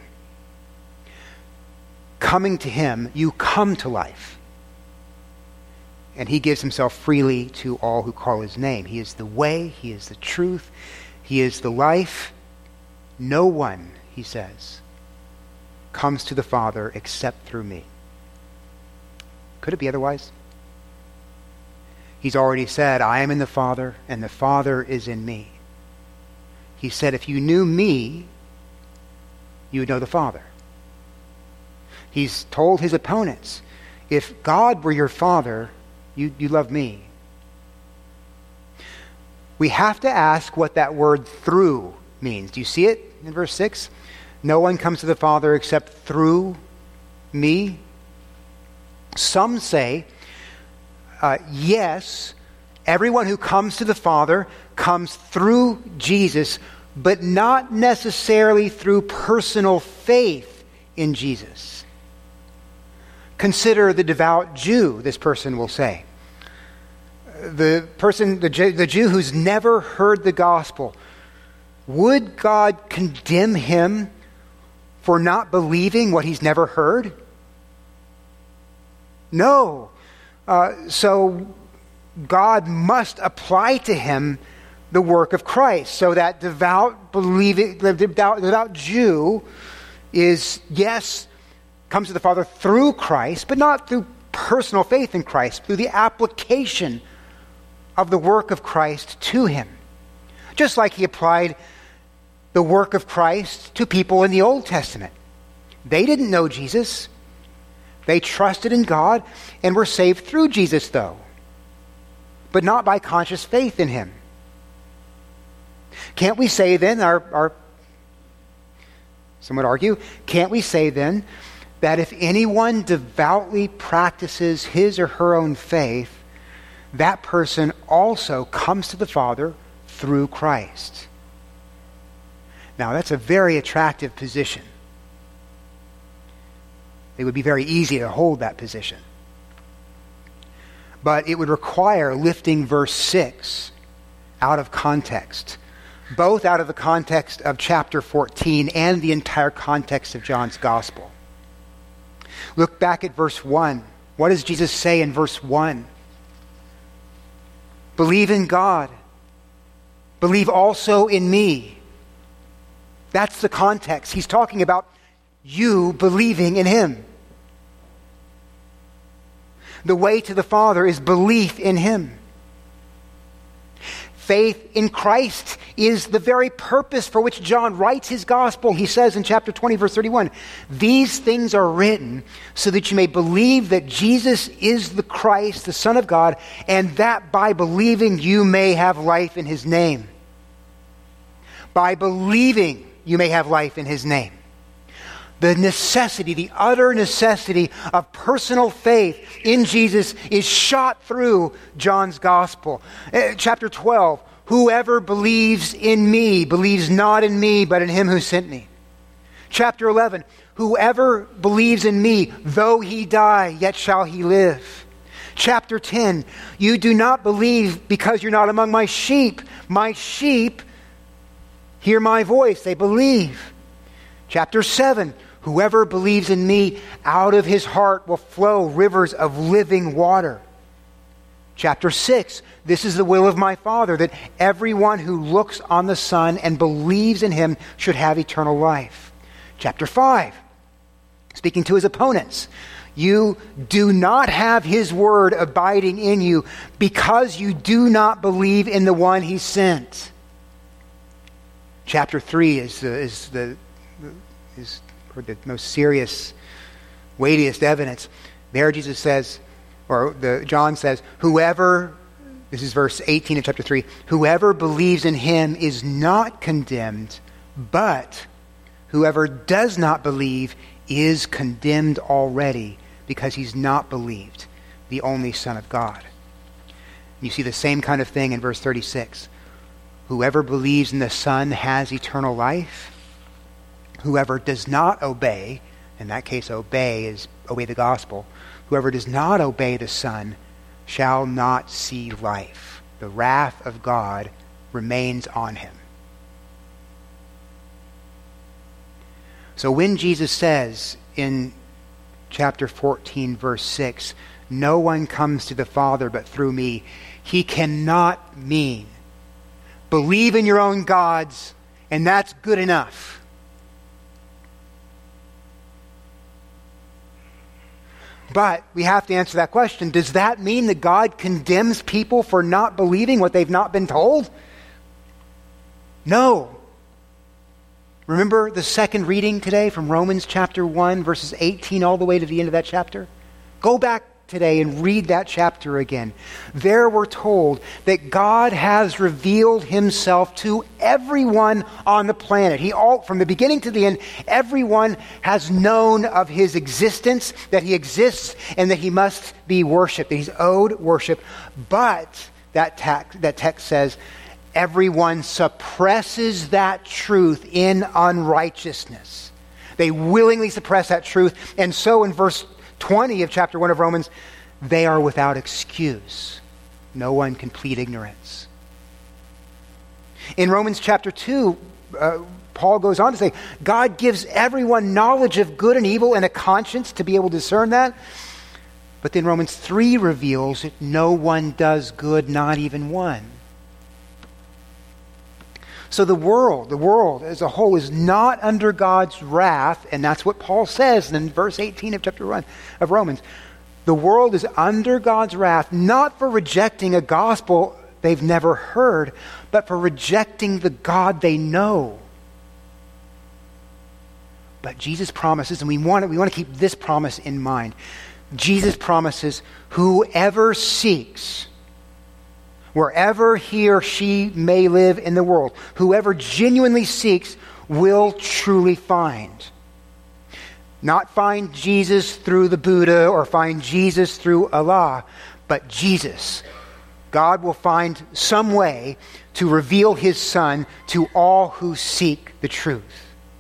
Coming to him, you come to life. And he gives himself freely to all who call his name. He is the way, he is the truth, he is the life. No one, he says, comes to the Father except through me. Could it be otherwise? He's already said, I am in the Father, and the Father is in me. He said, if you knew me, you would know the Father. He's told his opponents, if God were your Father, you love me. We have to ask what that word through means. Do you see it in verse 6? No one comes to the Father except through me. Some say, yes, everyone who comes to the Father comes through Jesus, but not necessarily through personal faith in Jesus. Consider the devout Jew, this person will say. The Jew who's never heard the gospel. Would God condemn him for not believing what he's never heard? No. So God must apply to him the work of Christ. So that devout Jew is, yes, comes to the Father through Christ, but not through personal faith in Christ, through the application of the work of Christ to him. Just like he applied the work of Christ to people in the Old Testament. They didn't know Jesus. They trusted in God and were saved through Jesus, though, but not by conscious faith in him. Can't we say then, some would argue, can't we say then that if anyone devoutly practices his or her own faith, that person also comes to the Father through Christ? Now, that's a very attractive position. It would be very easy to hold that position. But it would require lifting verse 6 out of context, both out of the context of chapter 14 and the entire context of John's Gospel. Look back at verse 1. What does Jesus say in verse 1? Believe in God. Believe also in me. That's the context. He's talking about you believing in him. The way to the Father is belief in him. Faith in Christ is the very purpose for which John writes his gospel. He says in chapter 20, verse 31, these things are written so that you may believe that Jesus is the Christ, the Son of God, and that by believing you may have life in his name. By believing you may have life in his name. The necessity, the utter necessity of personal faith in Jesus is shot through John's gospel. Chapter 12, whoever believes in me believes not in me, but in him who sent me. Chapter 11, whoever believes in me, though he die, yet shall he live. Chapter 10, you do not believe because you're not among my sheep. My sheep hear my voice, they believe. Chapter 7, whoever believes in me, out of his heart will flow rivers of living water. Chapter 6, this is the will of my Father, that everyone who looks on the Son and believes in him should have eternal life. Chapter 5, speaking to his opponents, you do not have his word abiding in you because you do not believe in the one he sent. Chapter 3 is the most serious, weightiest evidence. There Jesus says, John says, whoever, this is verse 18 of chapter 3, whoever believes in him is not condemned, but whoever does not believe is condemned already because he's not believed the only Son of God. You see the same kind of thing in verse 36. Whoever believes in the Son has eternal life. Whoever does not obey, in that case obey the gospel, whoever does not obey the Son shall not see life. The wrath of God remains on him. So when Jesus says in chapter 14, verse 6, no one comes to the Father but through me, he cannot mean believe in your own gods and that's good enough. But we have to answer that question. Does that mean that God condemns people for not believing what they've not been told? No. Remember the second reading today from Romans chapter 1, verses 18 all the way to the end of that chapter? Go back today and read that chapter again. There we're told that God has revealed himself to everyone on the planet. From the beginning to the end, everyone has known of his existence, that he exists, and that he must be worshipped, that he's owed worship. But that text says, everyone suppresses that truth in unrighteousness. They willingly suppress that truth. And so in verse 20 of chapter 1 of Romans, they are without excuse. No one can plead ignorance. In Romans chapter 2, Paul goes on to say, God gives everyone knowledge of good and evil and a conscience to be able to discern that. But then Romans 3 reveals that no one does good, not even one. So the world as a whole is not under God's wrath, and that's what Paul says in verse 18 of chapter 1 of Romans. The world is under God's wrath, not for rejecting a gospel they've never heard, but for rejecting the God they know. But Jesus promises, and we want to keep this promise in mind. Jesus promises, whoever seeks wherever he or she may live in the world. Whoever genuinely seeks will truly find. Not find Jesus through the Buddha or find Jesus through Allah, but Jesus. God will find some way to reveal his Son to all who seek the truth.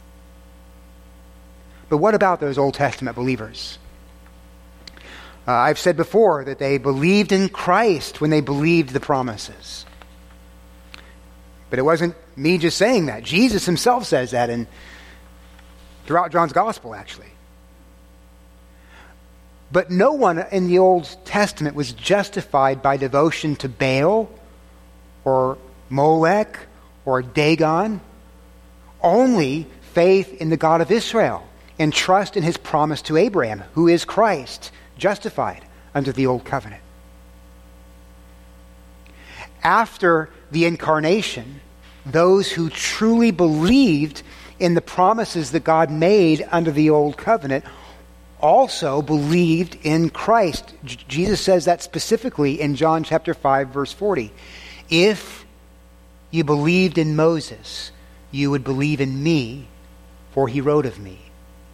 But what about those Old Testament believers? I've said before that they believed in Christ when they believed the promises. But it wasn't me just saying that. Jesus himself says that throughout John's Gospel, actually. But no one in the Old Testament was justified by devotion to Baal or Molech or Dagon. Only faith in the God of Israel and trust in his promise to Abraham, who is Christ, justified under the Old Covenant. After the incarnation, those who truly believed in the promises that God made under the Old Covenant also believed in Christ. Jesus says that specifically in John chapter 5, verse 40. If you believed in Moses, you would believe in me, for he wrote of me.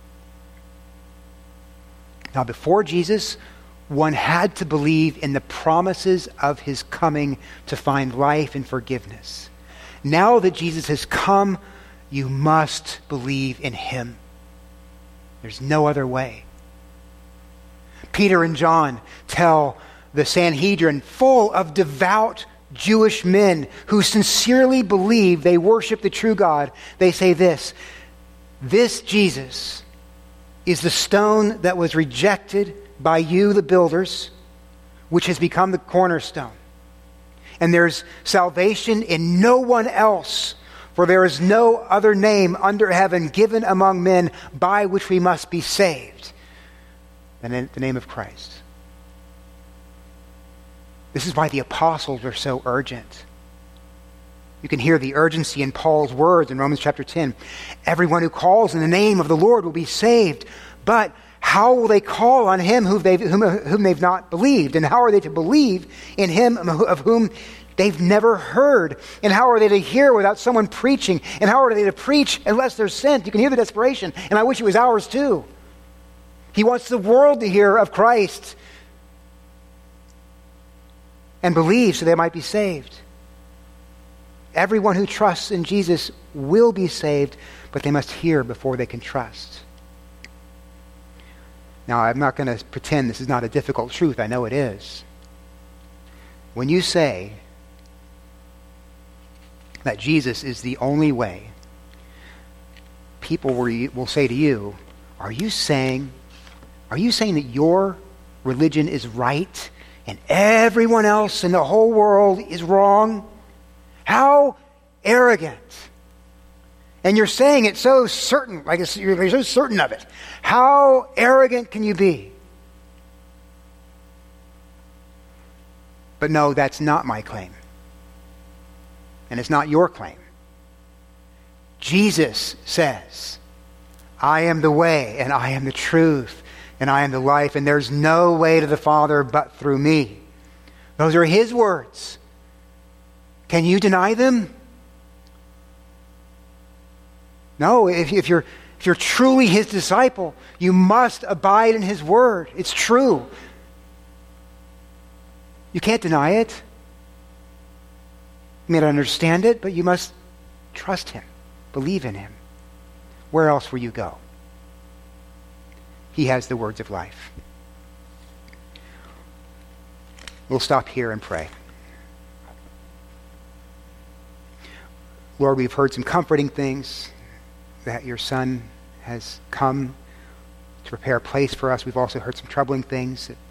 Now, before Jesus, one had to believe in the promises of his coming to find life and forgiveness. Now that Jesus has come, you must believe in him. There's no other way. Peter and John tell the Sanhedrin, full of devout Jewish men who sincerely believe they worship the true God, they say this Jesus is the stone that was rejected by you, the builders, which has become the cornerstone. And there's salvation in no one else, for there is no other name under heaven given among men by which we must be saved than in the name of Christ. This is why the apostles are so urgent. You can hear the urgency in Paul's words in Romans chapter 10. Everyone who calls in the name of the Lord will be saved. But how will they call on him whom they've not believed? And how are they to believe in him of whom they've never heard? And how are they to hear without someone preaching? And how are they to preach unless they're sent? You can hear the desperation. And I wish it was ours too. He wants the world to hear of Christ and believe so they might be saved. Everyone who trusts in Jesus will be saved, but they must hear before they can trust. Now, I'm not going to pretend this is not a difficult truth. I know it is. When you say that Jesus is the only way, people will say to you, are you saying that your religion is right and everyone else in the whole world is wrong? How arrogant. And you're saying it so certain, like you're so certain of it. How arrogant can you be? But no, that's not my claim. And it's not your claim. Jesus says, I am the way, and I am the truth, and I am the life, and there's no way to the Father but through me. Those are his words. Can you deny them? No, if you're truly his disciple, you must abide in his word. It's true. You can't deny it. You may not understand it, but you must trust him, believe in him. Where else will you go? He has the words of life. We'll stop here and pray. Lord, we've heard some comforting things, that your Son has come to prepare a place for us. We've also heard some troubling things that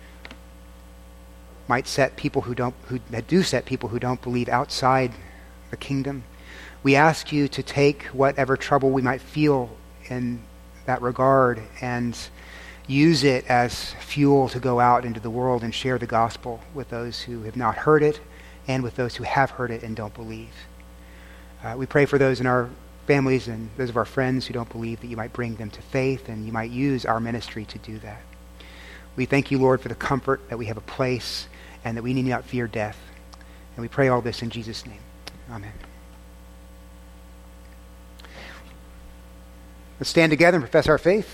might set people who don't believe outside the kingdom. We ask you to take whatever trouble we might feel in that regard and use it as fuel to go out into the world and share the gospel with those who have not heard it and with those who have heard it and don't believe. We pray for those in our families and those of our friends who don't believe, that you might bring them to faith and you might use our ministry to do that. We thank you, Lord, for the comfort that we have a place and that we need not fear death. And we pray all this in Jesus' name. Amen. Let's stand together and profess our faith.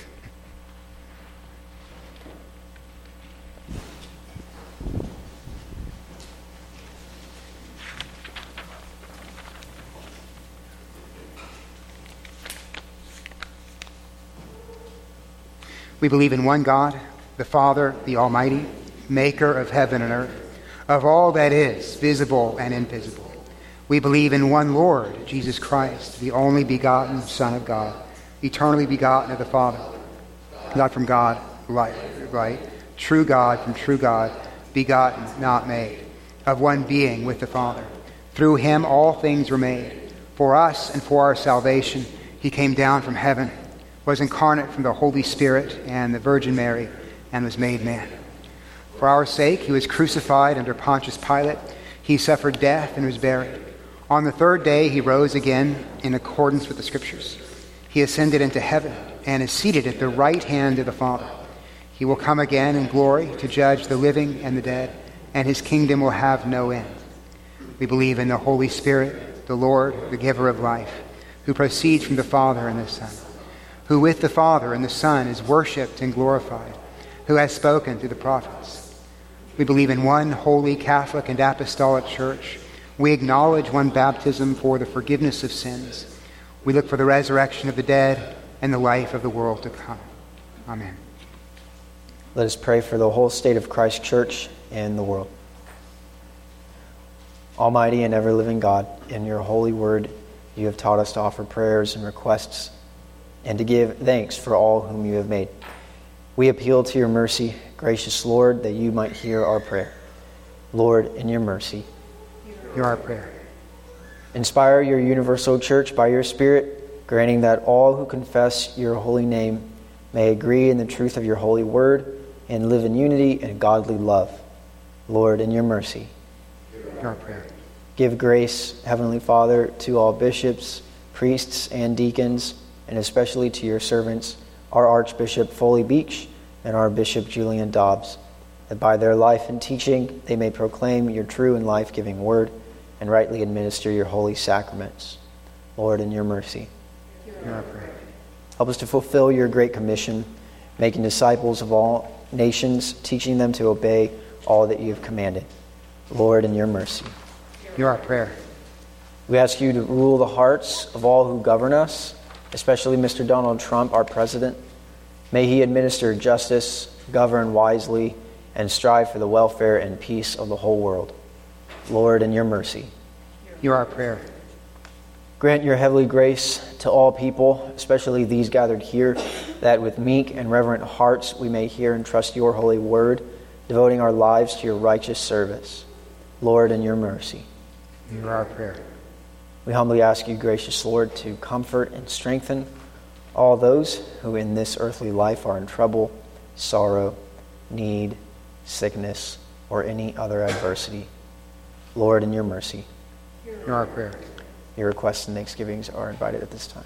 We believe in one God, the Father, the Almighty, maker of heaven and earth, of all that is, visible and invisible. We believe in one Lord, Jesus Christ, the only begotten Son of God, eternally begotten of the Father, God from God, right? True God from true God, begotten, not made, of one being with the Father. Through him all things were made. For us and for our salvation, he came down from heaven, was incarnate from the Holy Spirit and the Virgin Mary, and was made man. For our sake, he was crucified under Pontius Pilate. He suffered death and was buried. On the third day, he rose again in accordance with the Scriptures. He ascended into heaven and is seated at the right hand of the Father. He will come again in glory to judge the living and the dead, and his kingdom will have no end. We believe in the Holy Spirit, the Lord, the giver of life, who proceeds from the Father and the Son, who with the Father and the Son is worshipped and glorified, who has spoken through the prophets. We believe in one holy Catholic and apostolic church. We acknowledge one baptism for the forgiveness of sins. We look for the resurrection of the dead and the life of the world to come. Amen. Let us pray for the whole state of Christ Church and the world. Almighty and ever-living God, in your holy word, you have taught us to offer prayers and requests and to give thanks for all whom you have made. We appeal to your mercy, gracious Lord, that you might hear our prayer. Lord, in your mercy, hear our prayer. Inspire your universal church by your Spirit, granting that all who confess your holy name may agree in the truth of your holy word and live in unity and godly love. Lord, in your mercy, hear our prayer. Give grace, Heavenly Father, to all bishops, priests, and deacons, and especially to your servants, our Archbishop Foley Beach and our Bishop Julian Dobbs, that by their life and teaching they may proclaim your true and life-giving word and rightly administer your holy sacraments. Lord, in your mercy, hear our prayer. Help us to fulfill your great commission, making disciples of all nations, teaching them to obey all that you have commanded. Lord, in your mercy, hear our prayer. We ask you to rule the hearts of all who govern us, especially Mr. Donald Trump, our president. May he administer justice, govern wisely, and strive for the welfare and peace of the whole world. Lord, in your mercy, hear our prayer. Grant your heavenly grace to all people, especially these gathered here, that with meek and reverent hearts we may hear and trust your holy word, devoting our lives to your righteous service. Lord, in your mercy, hear our prayer. We humbly ask you, gracious Lord, to comfort and strengthen all those who in this earthly life are in trouble, sorrow, need, sickness, or any other adversity. Lord, in your mercy, hear our prayer. Your requests and thanksgivings are invited at this time.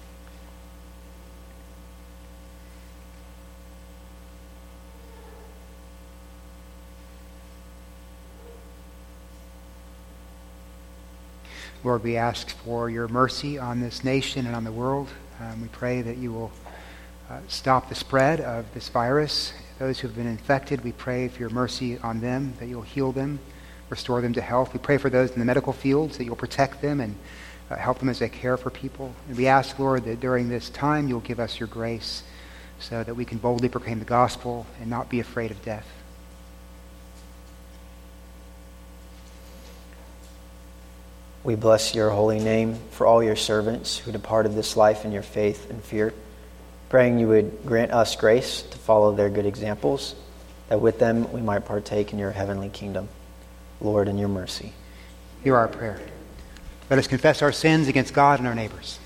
Lord, we ask for your mercy on this nation and on the world. We pray that you will stop the spread of this virus. Those who have been infected, we pray for your mercy on them, that you'll heal them, restore them to health. We pray for those in the medical fields, that you'll protect them and help them as they care for people. And we ask, Lord, that during this time you'll give us your grace so that we can boldly proclaim the gospel and not be afraid of death. We bless your holy name for all your servants who departed this life in your faith and fear, praying you would grant us grace to follow their good examples, that with them we might partake in your heavenly kingdom. Lord, in your mercy, hear our prayer. Let us confess our sins against God and our neighbors.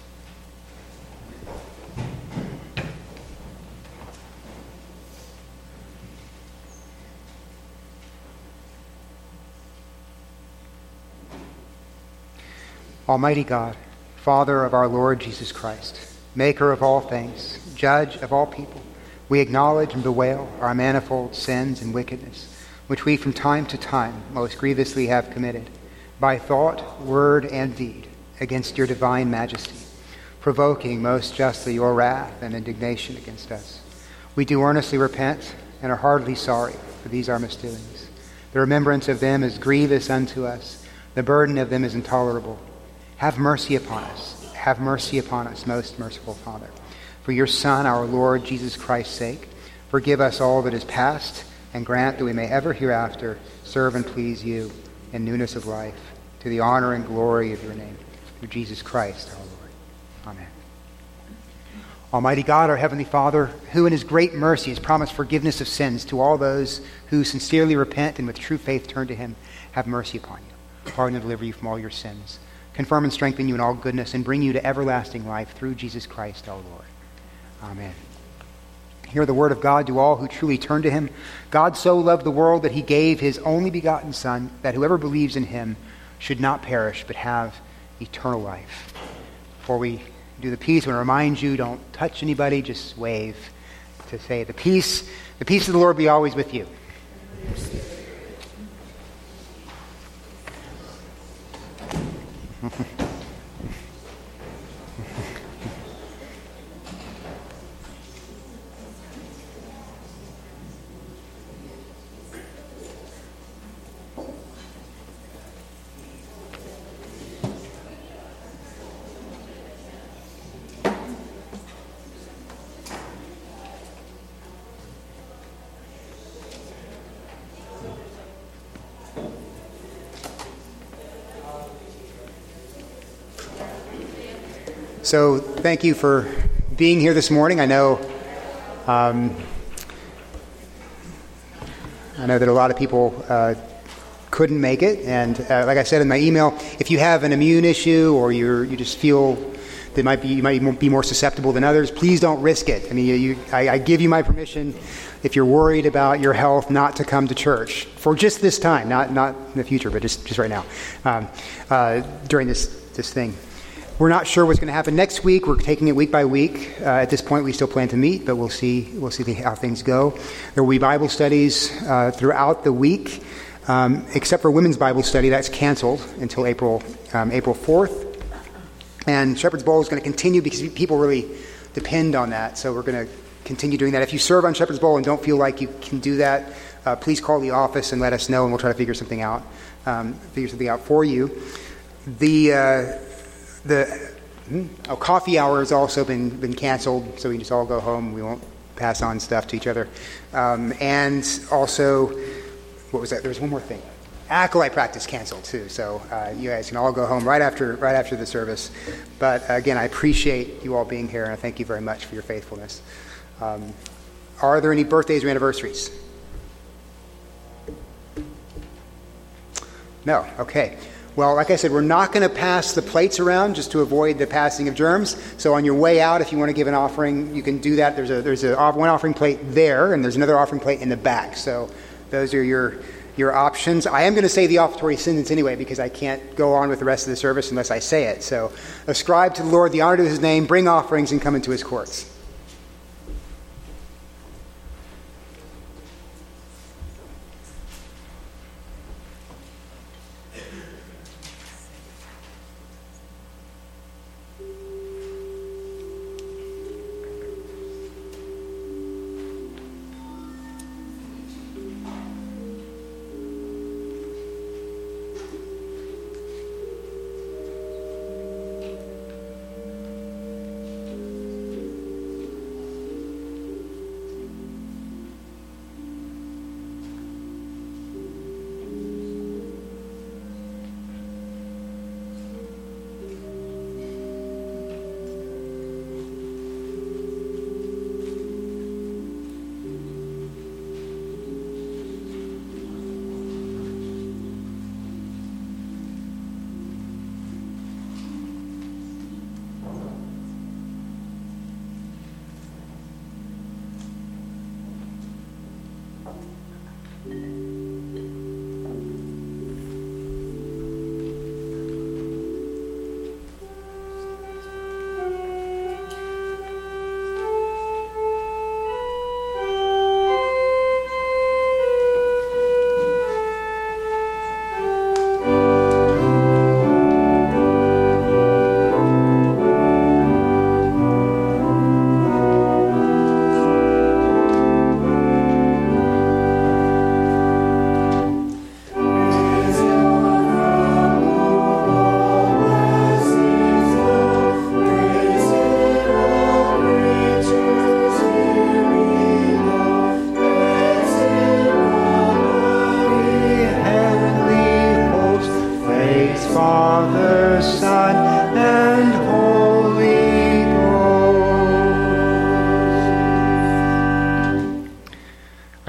Almighty God, Father of our Lord Jesus Christ, maker of all things, judge of all people, we acknowledge and bewail our manifold sins and wickedness, which we from time to time most grievously have committed. by thought, word, and deed, against your divine majesty, provoking most justly your wrath and indignation against us. We do earnestly repent and are heartily sorry for these our misdoings. The remembrance of them is grievous unto us. The burden of them is intolerable. Have mercy upon us. Have mercy upon us, most merciful Father. For your Son, our Lord Jesus Christ's sake, forgive us all that is past, and grant that we may ever hereafter serve and please you in newness of life, to the honor and glory of your name, through Jesus Christ our Lord. Amen. Almighty God, our Heavenly Father, who in his great mercy has promised forgiveness of sins to all those who sincerely repent and with true faith turn to him, have mercy upon you, pardon and deliver you from all your sins, confirm and strengthen you in all goodness, and bring you to everlasting life through Jesus Christ our Lord. Amen. Hear the word of God to all who truly turn to him. God so loved the world that he gave his only begotten Son, that whoever believes in him should not perish but have eternal life. Before we do the peace, I want to remind you, don't touch anybody, just wave to say the peace of the Lord be always with you. So thank you for being here this morning. I know that a lot of people couldn't make it, and like I said in my email, if you have an immune issue or you just feel that you might be more susceptible than others, please don't risk it. I mean, I give you my permission, if you're worried about your health, not to come to church for just this time, not in the future, but just right now during this thing. We're not sure what's going to happen next week. We're taking it week by week. At this point, we still plan to meet, but we'll see how things go. There will be Bible studies throughout the week, except for women's Bible study. That's canceled until April 4th. And Shepherd's Bowl is going to continue because people really depend on that. So we're going to continue doing that. If you serve on Shepherd's Bowl and don't feel like you can do that, please call the office and let us know, and we'll try to figure something out for you. The coffee hour has also been canceled, so we can just all go home. We won't pass on stuff to each other. And also, what was that? There was one more thing. Acolyte practice canceled too, so you guys can all go home right after the service. But again, I appreciate you all being here, and I thank you very much for your faithfulness. Are there any birthdays or anniversaries? No. Okay. Well, like I said, we're not going to pass the plates around just to avoid the passing of germs. So on your way out, if you want to give an offering, you can do that. There's one offering plate there, and there's another offering plate in the back. So those are your options. I am going to say the offertory sentence anyway, because I can't go on with the rest of the service unless I say it. So ascribe to the Lord the honor to his name, bring offerings, and come into his courts.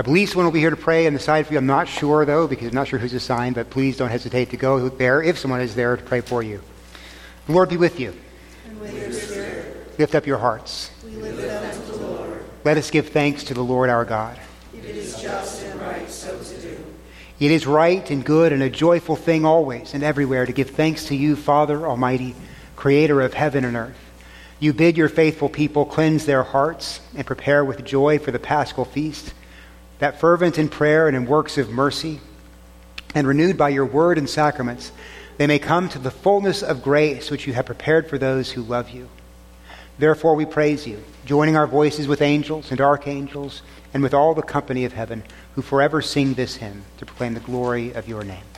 I believe someone will be here to pray on the side for you. I'm not sure, though, because I'm not sure who's assigned, but please don't hesitate to go there if someone is there to pray for you. The Lord be with you. And with your spirit. Lift up your hearts. We lift it up to the Lord. Let us give thanks to the Lord our God. It is just and right so to do. It is right and good and a joyful thing always and everywhere to give thanks to you, Father Almighty, Creator of heaven and earth. You bid your faithful people cleanse their hearts and prepare with joy for the Paschal feast, that fervent in prayer and in works of mercy, and renewed by your word and sacraments, they may come to the fullness of grace which you have prepared for those who love you. Therefore we praise you, joining our voices with angels and archangels and with all the company of heaven, who forever sing this hymn to proclaim the glory of your name.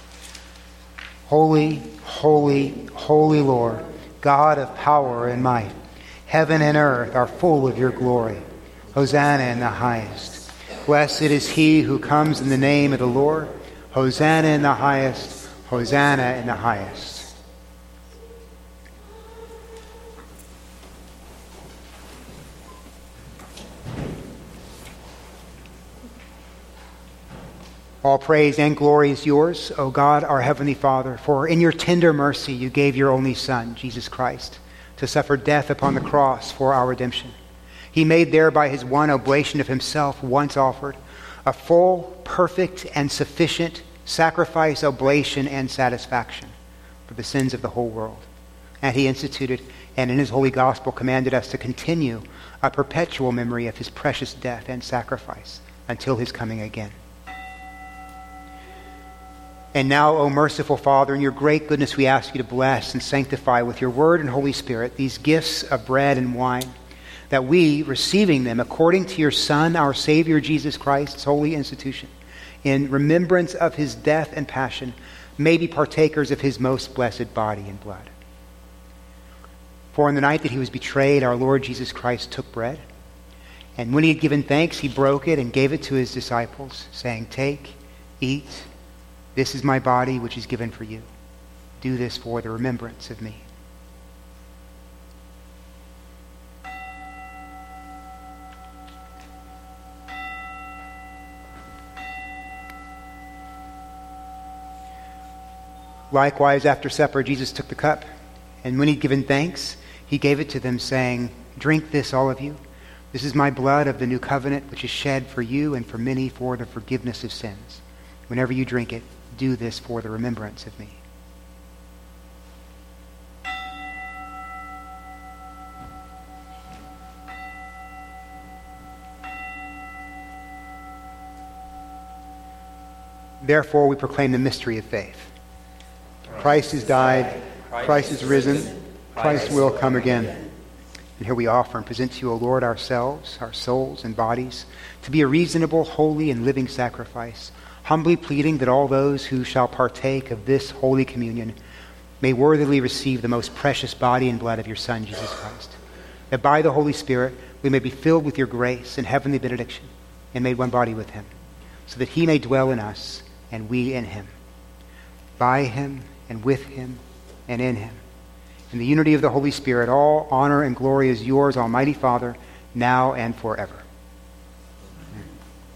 Holy, holy, holy Lord, God of power and might, heaven and earth are full of your glory. Hosanna in the highest. Blessed is he who comes in the name of the Lord. Hosanna in the highest. Hosanna in the highest. All praise and glory is yours, O God, our Heavenly Father, for in your tender mercy you gave your only Son, Jesus Christ, to suffer death upon the cross for our redemption. He made there by his one oblation of himself once offered a full, perfect, and sufficient sacrifice, oblation, and satisfaction for the sins of the whole world. And he instituted and in his holy gospel commanded us to continue a perpetual memory of his precious death and sacrifice until his coming again. And now, O merciful Father, in your great goodness we ask you to bless and sanctify with your word and Holy Spirit these gifts of bread and wine, that we, receiving them according to your Son, our Savior, Jesus Christ's holy institution, in remembrance of his death and passion, may be partakers of his most blessed body and blood. For on the night that he was betrayed, our Lord Jesus Christ took bread, and when he had given thanks, he broke it and gave it to his disciples, saying, "Take, eat. This is my body, which is given for you. Do this for the remembrance of me." Likewise, after supper, Jesus took the cup, and when he'd given thanks, he gave it to them, saying, "Drink this, all of you. This is my blood of the new covenant, which is shed for you and for many for the forgiveness of sins. Whenever you drink it, do this for the remembrance of me." Therefore, we proclaim the mystery of faith. Christ has died, Christ is risen, Christ will come again. And here we offer and present to you, O Lord, ourselves, our souls and bodies, to be a reasonable, holy, and living sacrifice, humbly pleading that all those who shall partake of this holy communion may worthily receive the most precious body and blood of your Son, Jesus Christ, that by the Holy Spirit we may be filled with your grace and heavenly benediction and made one body with him, so that he may dwell in us and we in him. By him and with him and in him, in the unity of the Holy Spirit, all honor and glory is yours, Almighty Father, now and forever. Amen.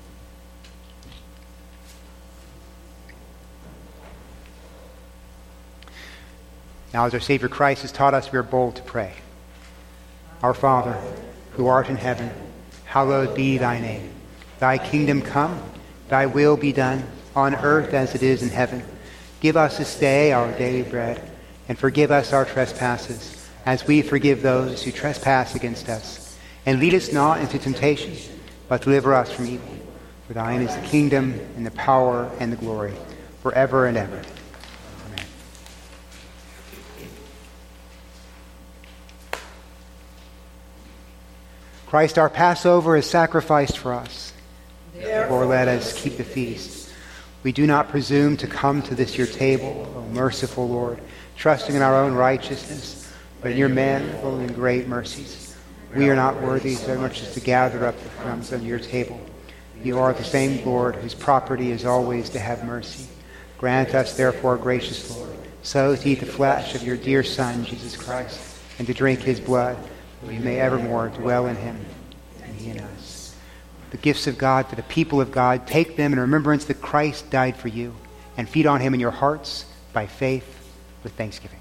Now, as our Savior Christ has taught us, we are bold to pray. Our Father, who art in heaven, hallowed be thy name. Thy kingdom come, thy will be done, on earth as it is in heaven. Give us this day our daily bread, and forgive us our trespasses, as we forgive those who trespass against us. And lead us not into temptation, but deliver us from evil. For thine is the kingdom, and the power, and the glory, forever and ever. Amen. Christ our Passover is sacrificed for us. Therefore let us keep the feast. We do not presume to come to this your table, O merciful Lord, trusting in our own righteousness, but in your manifold and great mercies. We are not worthy so much as to gather up the crumbs on your table. You are the same Lord, whose property is always to have mercy. Grant us, therefore, gracious Lord, so to eat the flesh of your dear Son, Jesus Christ, and to drink his blood, that we may evermore dwell in him, and he in us. the gifts of God for the people of God. Take them in remembrance that Christ died for you, and feed on him in your hearts by faith with thanksgiving.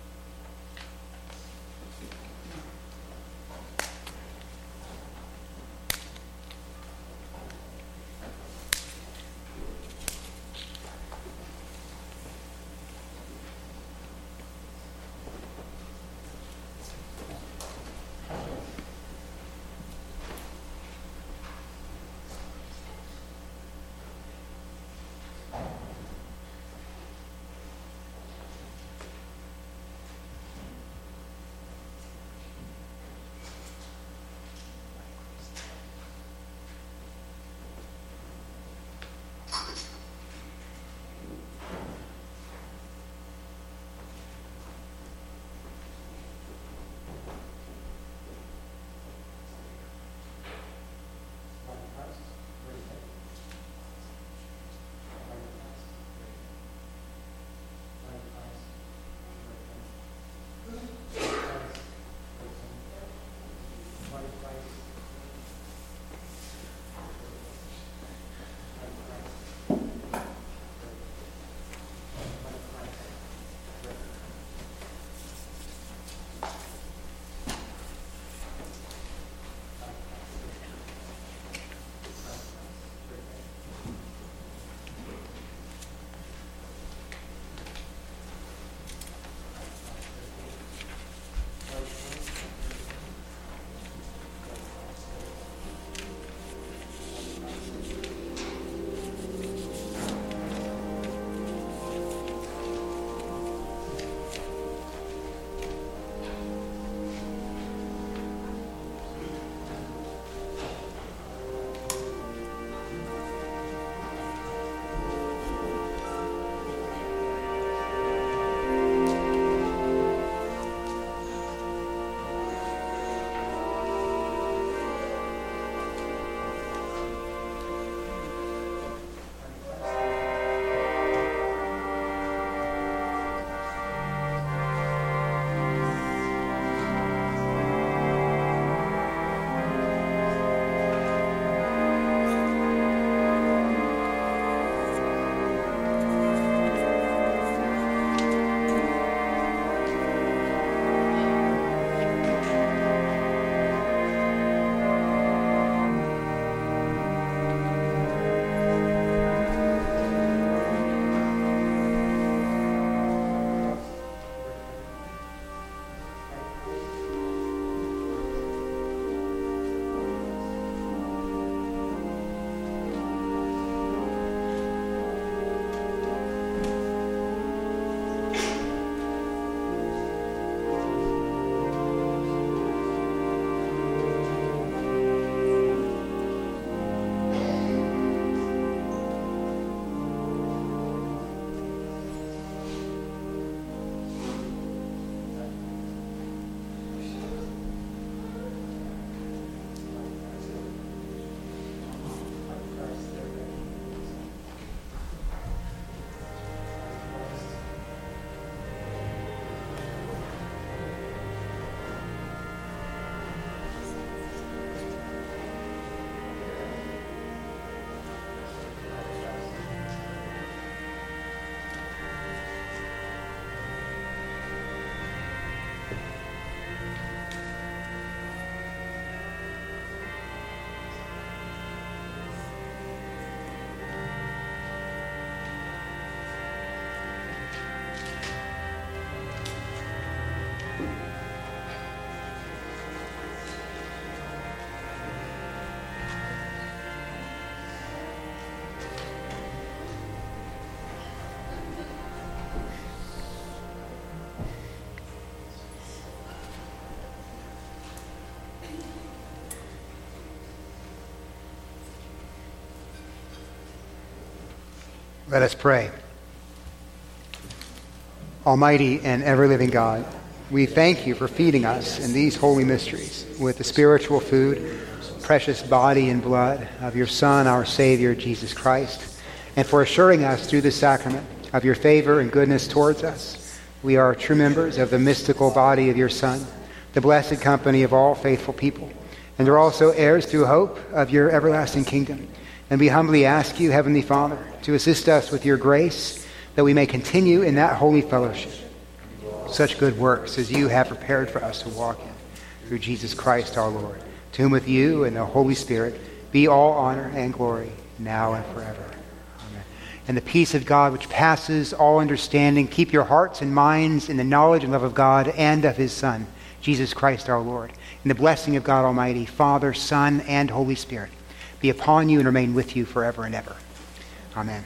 Let us pray. Almighty and ever-living God, we thank you for feeding us in these holy mysteries with the spiritual food, precious body and blood of your Son, our Savior, Jesus Christ, and for assuring us through this sacrament of your favor and goodness towards us. We are true members of the mystical body of your Son, the blessed company of all faithful people, and are also heirs through hope of your everlasting kingdom. And we humbly ask you, Heavenly Father, to assist us with your grace, that we may continue in that holy fellowship, such good works as you have prepared for us to walk in, through Jesus Christ our Lord, to whom with you and the Holy Spirit be all honor and glory, now and forever. Amen. And the peace of God, which passes all understanding, keep your hearts and minds in the knowledge and love of God and of his Son, Jesus Christ our Lord. And the blessing of God Almighty, Father, Son, and Holy Spirit be upon you and remain with you forever and ever. Amen.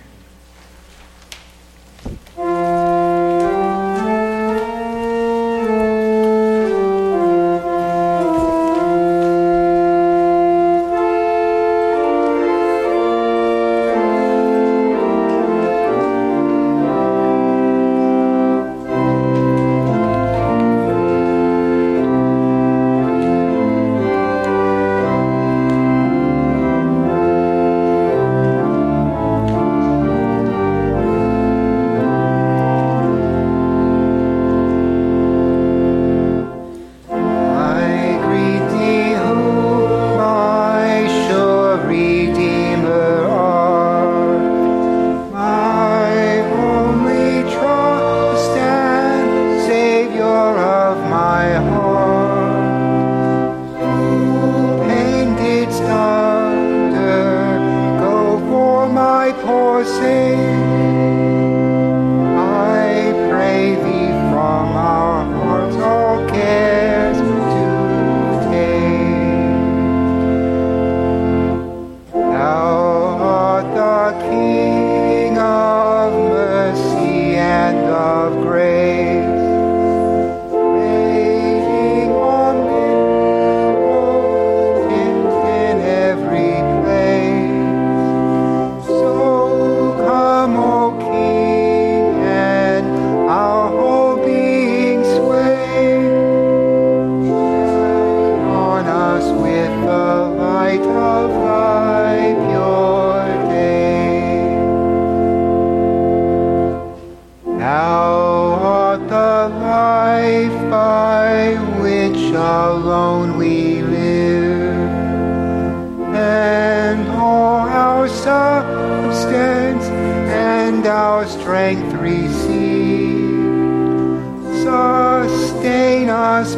Sustain us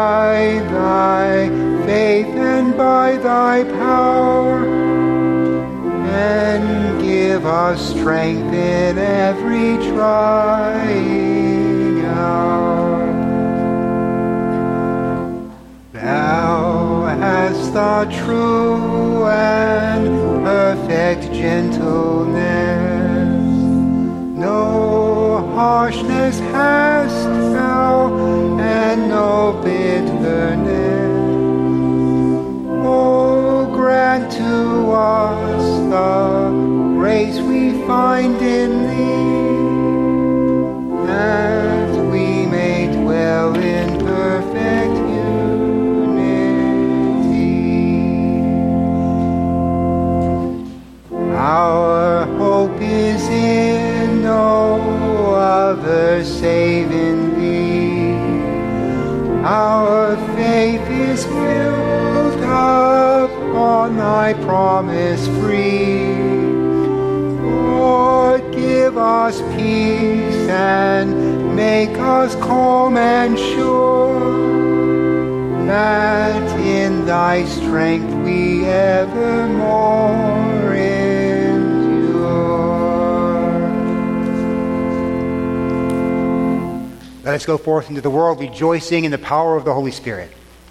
by thy faith and by thy power, and give us strength in every trying hour. Thou hast the true and perfect gentleness, no harshness hast thou, and no bitterness. Oh, grant to us the grace we find in thee, that we may dwell in perfect unity. Our hope is in no other save in thee. Our faith is built upon thy promise free. Lord, give us peace and make us calm and sure, that in thy strength we evermore endure. Let us go forth into the world rejoicing in the power of the Holy Spirit.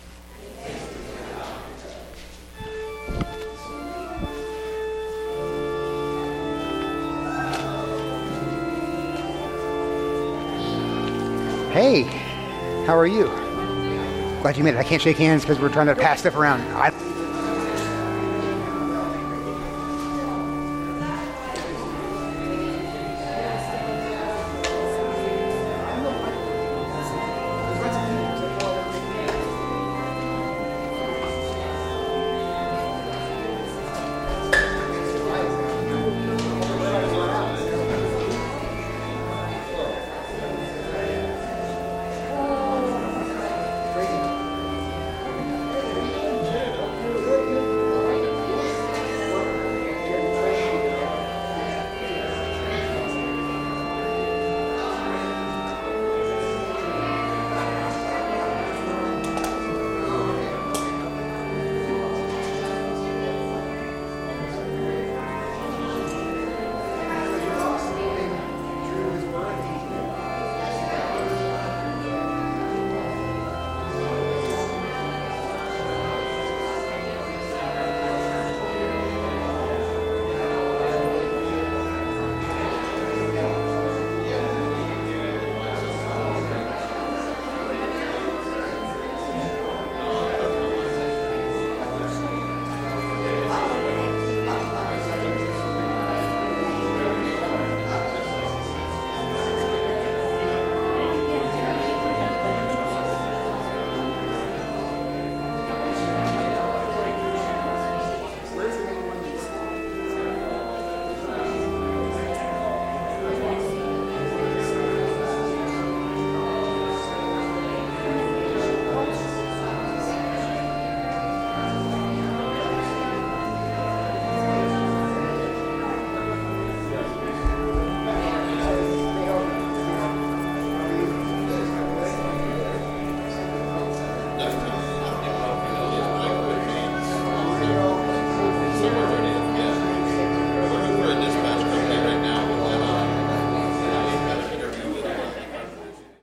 Hey, how are you? Glad you made it. I can't shake hands because we're trying to pass stuff around.